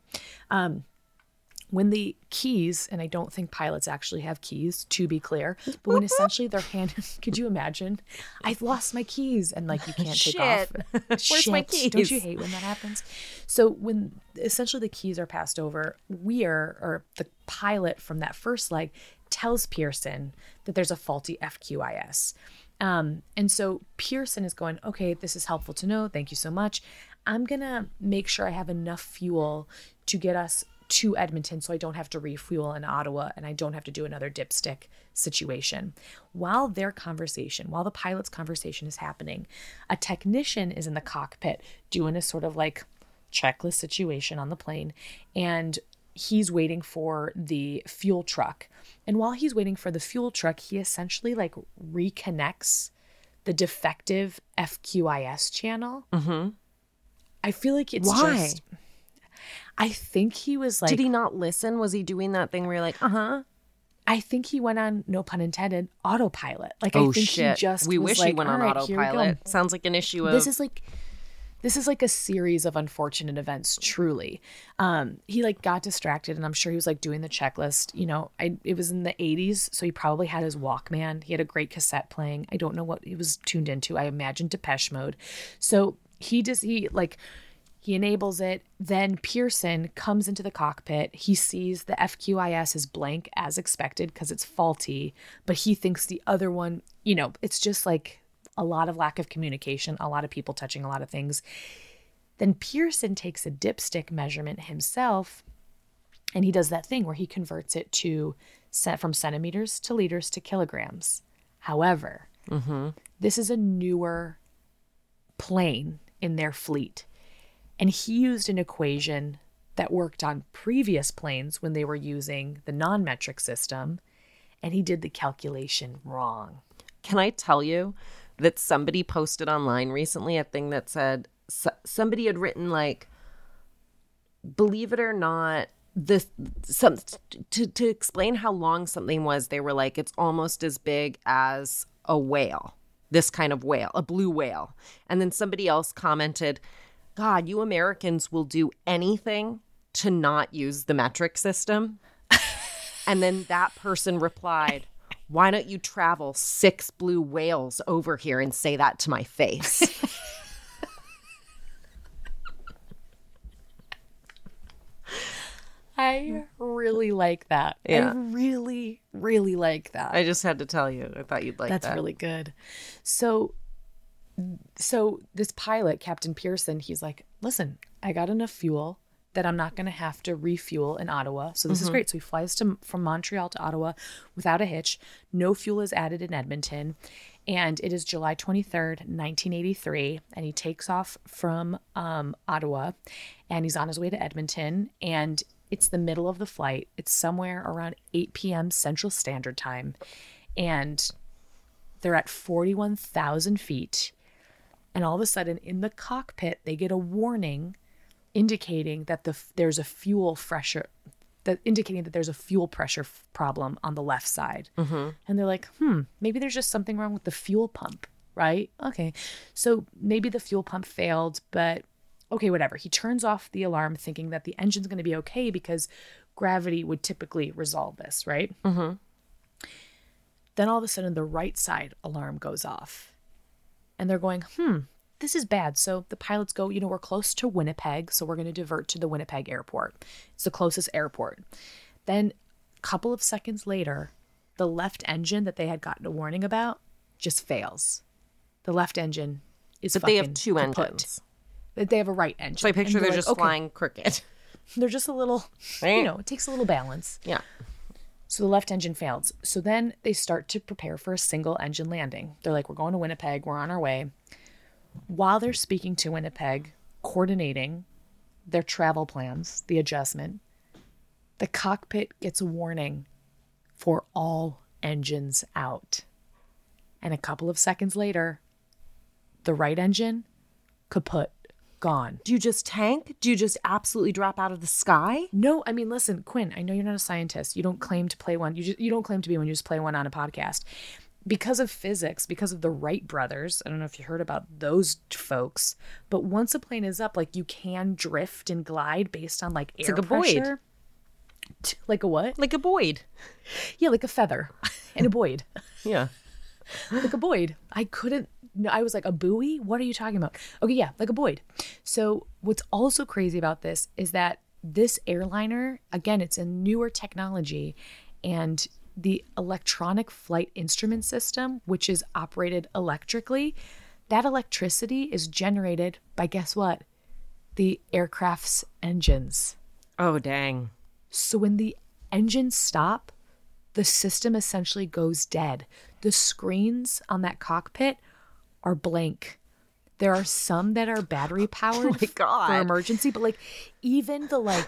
When the keys, and I don't think pilots actually have keys, to be clear, but when essentially they're handed, could you imagine? I've lost my keys, and like you can't take off. Where's my keys? Don't you hate when that happens? So when essentially the keys are passed over, or the pilot from that first leg tells Pearson that there's a faulty FQIS. And so Pearson is going, okay, this is helpful to know. Thank you so much. I'm going to make sure I have enough fuel to get us to Edmonton so I don't have to refuel in Ottawa and I don't have to do another dipstick situation. While the pilot's conversation is happening, a technician is in the cockpit doing a sort of like checklist situation on the plane, and he's waiting for the fuel truck. And while he's waiting for the fuel truck, he essentially like reconnects the defective FQIS channel. I feel like it's just... I think he was like... Did he not listen? Was he doing that thing where you're like, I think he went on, no pun intended, autopilot. Like, I think shit. He just we was wish like, he went on autopilot. Sounds like an issue of... This is like a series of unfortunate events, truly. He like got distracted, and I'm sure he was like doing the checklist. It was in the 80s, so he probably had his Walkman. He had a great cassette playing. I don't know what he was tuned into. I imagine Depeche Mode. So he enables it. Then Pearson comes into the cockpit. He sees the FQIS is blank as expected because it's faulty, but he thinks the other one, it's just like a lot of lack of communication, a lot of people touching a lot of things. Then Pearson takes a dipstick measurement himself, and he does that thing where he converts it from centimeters to liters to kilograms. However, this is a newer plane in their fleet, and he used an equation that worked on previous planes when they were using the non-metric system, and he did the calculation wrong. Can I tell you that somebody posted online recently a thing that said somebody had written like, believe it or not, to explain how long something was, they were like, it's almost as big as a whale, this kind of whale, a blue whale. And then somebody else commented, God, you Americans will do anything to not use the metric system. And then that person replied, why don't you travel 6 blue whales over here and say that to my face? I really like that. Yeah. I really, really like that. I just had to tell you. I thought you'd like that. That's really good. So this pilot, Captain Pearson, he's like, listen, I got enough fuel that I'm not going to have to refuel in Ottawa. So this is great. So he flies from Montreal to Ottawa without a hitch. No fuel is added in Edmonton. And it is July 23rd, 1983. And he takes off from Ottawa and he's on his way to Edmonton. And it's the middle of the flight. It's somewhere around 8 p.m. Central Standard Time. And they're at 41,000 feet. And all of a sudden in the cockpit, they get a warning indicating that there's a fuel pressure problem on the left side. And they're like, maybe there's just something wrong with the fuel pump, right? Okay. So maybe the fuel pump failed, but okay, whatever. He turns off the alarm thinking that the engine's going to be okay because gravity would typically resolve this, right? Then all of a sudden the right side alarm goes off and they're going, this is bad. So the pilots go, we're close to Winnipeg, so we're going to divert to the Winnipeg airport. It's the closest airport. Then a couple of seconds later, the left engine that they had gotten a warning about just fails. The left engine is But fucking they have 2 kaput. engines. They have a right engine. So I picture And they're like, just okay, flying crooked. They're just a little, it takes a little balance. Yeah. So the left engine fails. So then they start to prepare for a single engine landing. They're like, we're going to Winnipeg. We're on our way. While they're speaking to Winnipeg, coordinating their travel plans, the adjustment, the cockpit gets a warning for all engines out. And a couple of seconds later, the right engine, kaput, gone. Do you just tank? Do you just absolutely drop out of the sky? No, I mean, listen, Quinn, I know you're not a scientist. You don't claim to play one. You don't claim to be one. You just play one on a podcast. Because of physics, because of the Wright brothers, I don't know if you heard about those folks, but once a plane is up, like you can drift and glide based on like air like a pressure. Like a what? Like a Boyd. Yeah, like a feather and a Boyd. Yeah. Like a Boyd. I was like, a buoy? What are you talking about? Okay, yeah, like a Boyd. So what's also crazy about this is that this airliner, again, it's a newer technology, and the electronic flight instrument system, which is operated electrically, that electricity is generated by, guess what? The aircraft's engines. Oh, dang. So when the engines stop, the system essentially goes dead. The screens on that cockpit are blank. There are some that are battery powered for emergency, but like even the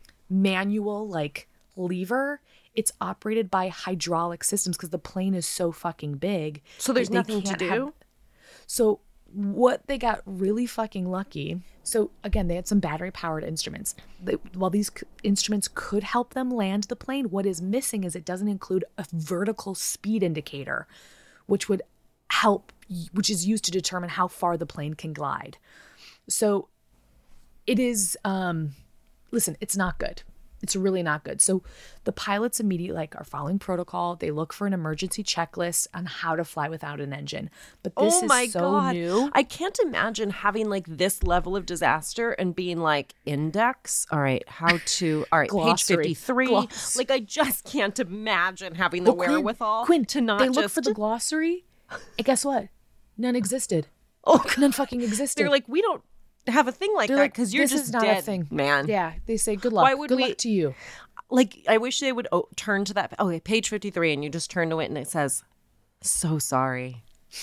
manual lever, it's operated by hydraulic systems because the plane is so fucking big. So there's they nothing to can't do? So what they got really fucking lucky. So again, they had some battery powered instruments. While these instruments could help them land the plane, what is missing is it doesn't include a vertical speed indicator, which would help, which is used to determine how far the plane can glide. So it is, listen, it's not good. It's really not good. So the pilots immediately are following protocol. They look for an emergency checklist on how to fly without an engine. But this is so new. I can't imagine having this level of disaster and being index. All right, how to, all right, Glossary. page 53. Gloss. I just can't imagine having the wherewithal Quinn, to not they just. look for the glossary, and guess what? None existed. Oh, None fucking existed. they're we don't have a thing like They're that because you're this just is not dead, a thing, man. Yeah, they say good luck. Why would good we- luck to you. I wish they would turn to that. Okay, page 53, and you just turn to it, and it says, "So sorry."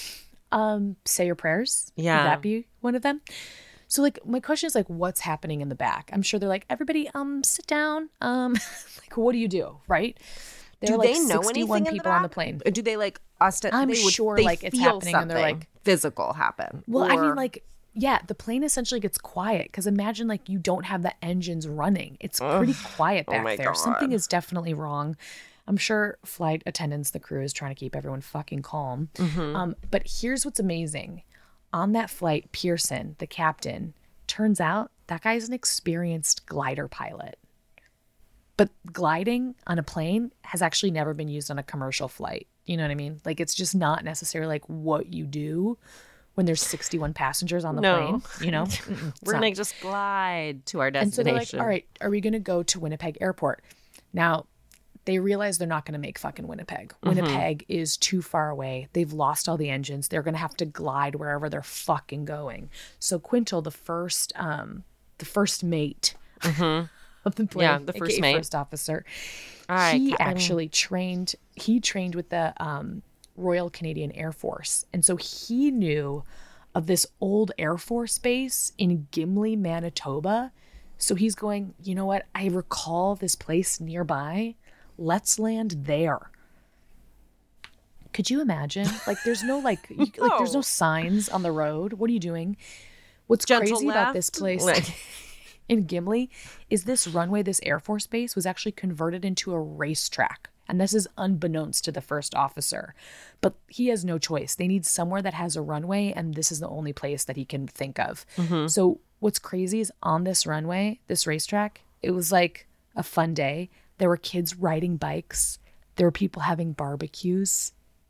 Say your prayers. Yeah. Would that be one of them? So my question is what's happening in the back? I'm sure they're everybody, sit down. What do you do? Right. There Do are like they know 61 anything in the people on the back? plane. Or do they like I'm they sure, they like, it's feel happening and they're something like- physical happen? Well, I Or- mean, like, yeah, the plane essentially gets quiet because imagine like you don't have the engines running. It's pretty quiet back my there. Something God. is definitely wrong. I'm sure flight attendants, the crew is trying to keep everyone fucking calm. But here's what's amazing. On that flight, Pearson, the captain, turns out that guy's an experienced glider pilot. But gliding on a plane has actually never been used on a commercial flight. You know what I mean? Like, it's just not necessarily like what you do when there's 61 passengers on the No. plane, you know? It's We're not. gonna just glide to our And so they're like, destination. all right, are we going to go to Winnipeg Airport? Now, they realize they're not going to make fucking Winnipeg. Winnipeg is too far away. They've lost all the engines. They're going to have to glide wherever they're fucking going. So Quintel, the first mate of the plane, Yeah, the first aka mate. first officer, All right, he Captain. actually trained. He trained with the Royal Canadian Air Force, and so he knew of this old Air Force base in Gimli, Manitoba. So he's going, you know what? I recall this place nearby. Let's land there. Could you imagine? Like, there's no like there's no signs on the road. What are you doing? What's Gentle crazy about this left. place Like- in Gimli is this runway, this Air Force base was actually converted into a racetrack. And this is unbeknownst to the first officer. But he has no choice. They need somewhere that has a runway, and this is the only place that he can think of. So what's crazy is on this runway, this racetrack, it was like a fun day. There were kids riding bikes. There were people having barbecues.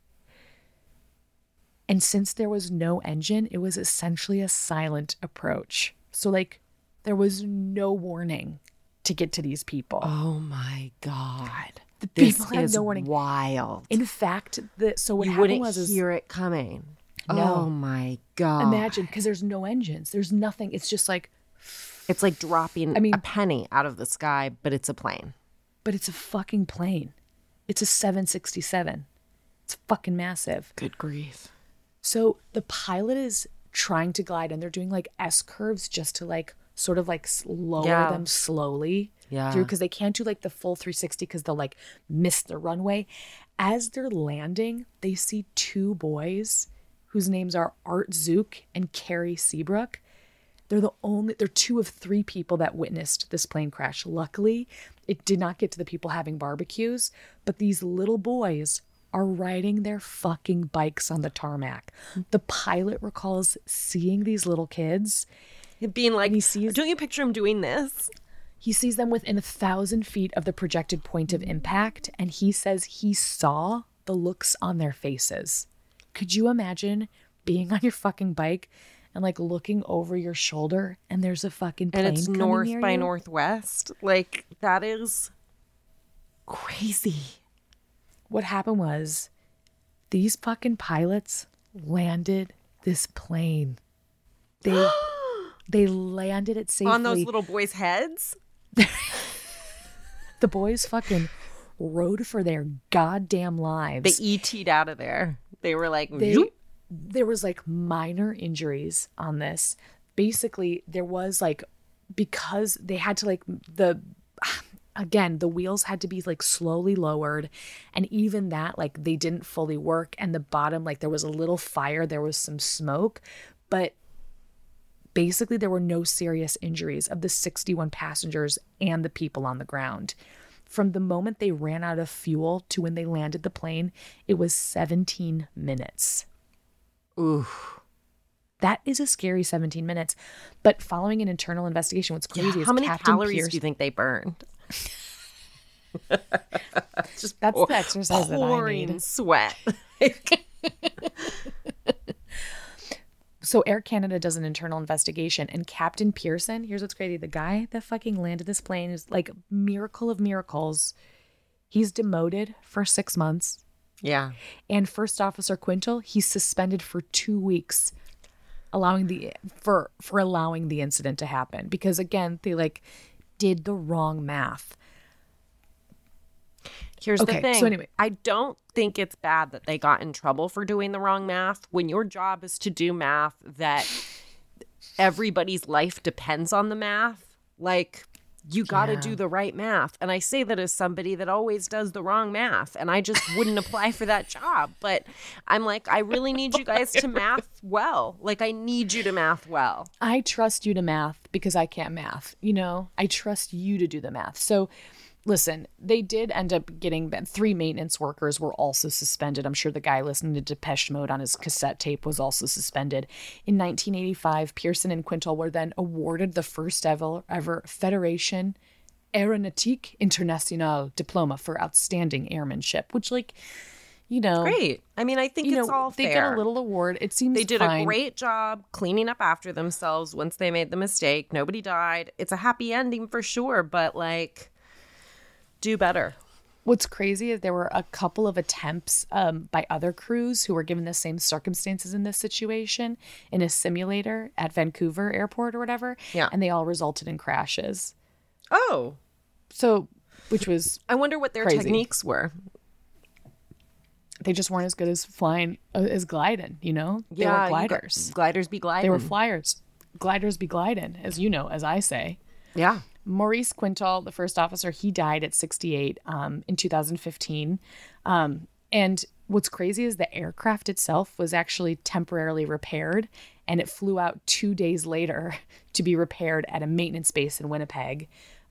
And since there was no engine, it was essentially a silent approach. So like there was no warning to get to these people. Oh my God. The This people had is no warning. wild. In fact, so what You happened wouldn't was hear it coming. No. Oh my God. imagine, because there's no engines. There's nothing. It's just like, It's like dropping I mean- a penny out of the sky, but it's a plane. but it's a fucking plane. It's a 767. It's fucking massive. Good grief. So the pilot is trying to glide and they're doing like S curves just to like sort of like lower Yeah. them slowly Yeah. through, because they can't do like the full 360 because they'll like miss the runway. As they're landing, they see two boys whose names are Art Zook and Carrie Seabrook. They're two of three people that witnessed this plane crash. Luckily, it did not get to the people having barbecues, but these little boys are riding their fucking bikes on the tarmac. The pilot recalls seeing these little kids. Being like, he sees- don't you picture him doing this? He sees them within 1,000 feet of the projected point of impact, and he says he saw the looks on their faces. Could you imagine being on your fucking bike and like looking over your shoulder and there's a fucking plane And it's coming north near by you? northwest. Like, that is crazy. What happened was these fucking pilots landed this plane. They landed it safely. On those little boys' heads? The boys fucking rode for their goddamn lives. They ET'd out of there. They were like, They- there was like minor injuries on this. Basically, there was like, because they had to like the wheels had to be like slowly lowered, and even that, like, they didn't fully work, and the bottom, like, there was a little fire, there was some smoke, but basically there were no serious injuries of the 61 passengers and the people on the ground. From the moment they ran out of fuel to when they landed the plane, it was 17 minutes. ooh. That is a scary 17 minutes. But following an internal investigation, what's crazy is How many Captain calories Pierce, do you think they burned? Just That's the exercise that I pouring need. sweat. So Air Canada does an internal investigation, and Captain Pearson, here's what's crazy. The guy that fucking landed this plane is like miracle of miracles. He's demoted for 6 months. Yeah. And First Officer Quintel, he's suspended for 2 weeks, allowing the incident to happen, because again, they like did the wrong math. Here's Okay, the thing. so anyway. I don't think it's bad that they got in trouble for doing the wrong math. When your job is to do math that everybody's life depends on the math, like, you got to do the right math. And I say that as somebody that always does the wrong math, and I just wouldn't apply for that job. But I'm like, I really need you guys to math well. Like, I need you to math well. I trust you to math because I can't math. You know, I trust you to do the math. So listen, they did end up getting 3 maintenance workers were also suspended. I'm sure the guy listening to Depeche Mode on his cassette tape was also suspended. In 1985, Pearson and Quintal were then awarded the first ever Fédération Aéronautique Internationale diploma for outstanding airmanship, which, like, you know, great. I mean, I think it's all fair. They get a little award. It seems they did fine. a great job cleaning up after themselves once they made the mistake. Nobody died. It's a happy ending for sure, but like, do better. What's crazy is there were a couple of attempts by other crews who were given the same circumstances in this situation in a simulator at Vancouver Airport or whatever. Yeah. And they all resulted in crashes. Oh. So, which was I wonder what their crazy. techniques were. They just weren't as good as flying, as gliding, you know? They were gliders. Gliders be gliding. They were flyers. Gliders be gliding, as you know, as I say. Yeah. Maurice Quintal, the first officer, he died at 68 in 2015. And what's crazy is the aircraft itself was actually temporarily repaired, and it flew out 2 days later to be repaired at a maintenance base in Winnipeg.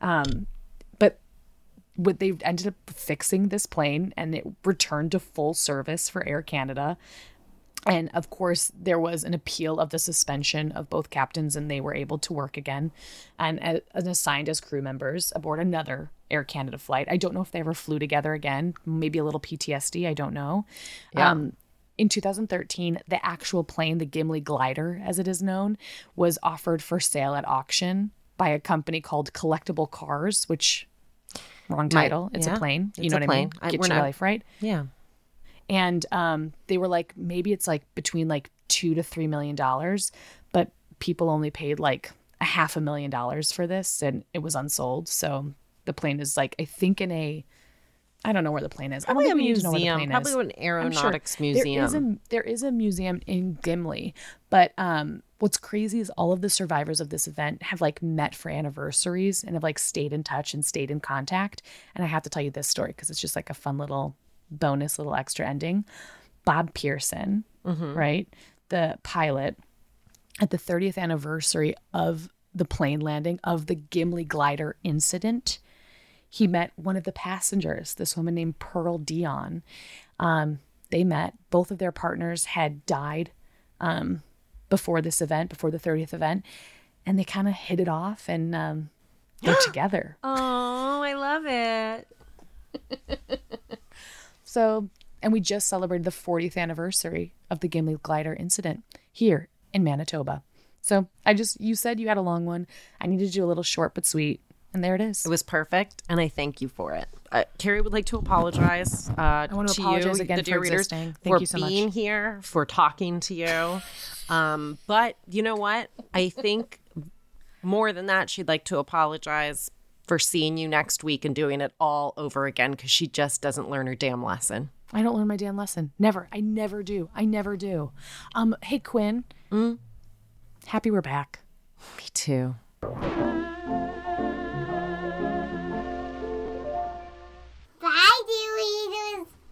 But they ended up fixing this plane, and it returned to full service for Air Canada. And of course, there was an appeal of the suspension of both captains, and they were able to work again and assigned as crew members aboard another Air Canada flight. I don't know if they ever flew together again, maybe a little PTSD. I don't know. Yeah. In 2013, the actual plane, the Gimli Glider, as it is known, was offered for sale at auction by a company called Collectible Cars, which, wrong title. It's a plane. You know what I mean? Get your life right. Yeah. And they were like, maybe it's like between like $2 to $3 million, but people only paid like $500,000 for this, and it was unsold. So the plane is like, I think I don't know where the plane is. Probably I don't a think we need to know where the museum. plane Probably is. an aeronautics museum. There is a museum in Gimli, but what's crazy is all of the survivors of this event have like met for anniversaries and have like stayed in touch and stayed in contact. And I have to tell you this story because it's just like a fun little bonus, little extra ending. Bob Pearson, right, the pilot, at the 30th anniversary of the plane landing of the Gimli Glider incident, he met one of the passengers, this woman named Pearl Dion. They met. Both of their partners had died before this event, before the 30th event, and they kind of hit it off, and they're together. Oh, I love it. So, and we just celebrated the 40th anniversary of the Gimli Glider incident here in Manitoba. So you said you had a long one. I needed to do a little short but sweet. And there it is. It was perfect, and I thank you for it. Carrie would like to apologize I want to apologize you, again the dear for readers, existing. Thank you so much. For being here, for talking to you. But you know what? I think more than that, she'd like to apologize for seeing you next week and doing it all over again because she just doesn't learn her damn lesson. I don't learn my damn lesson. Never. I never do. I never do. Hey, Quinn. Happy we're back. Me too.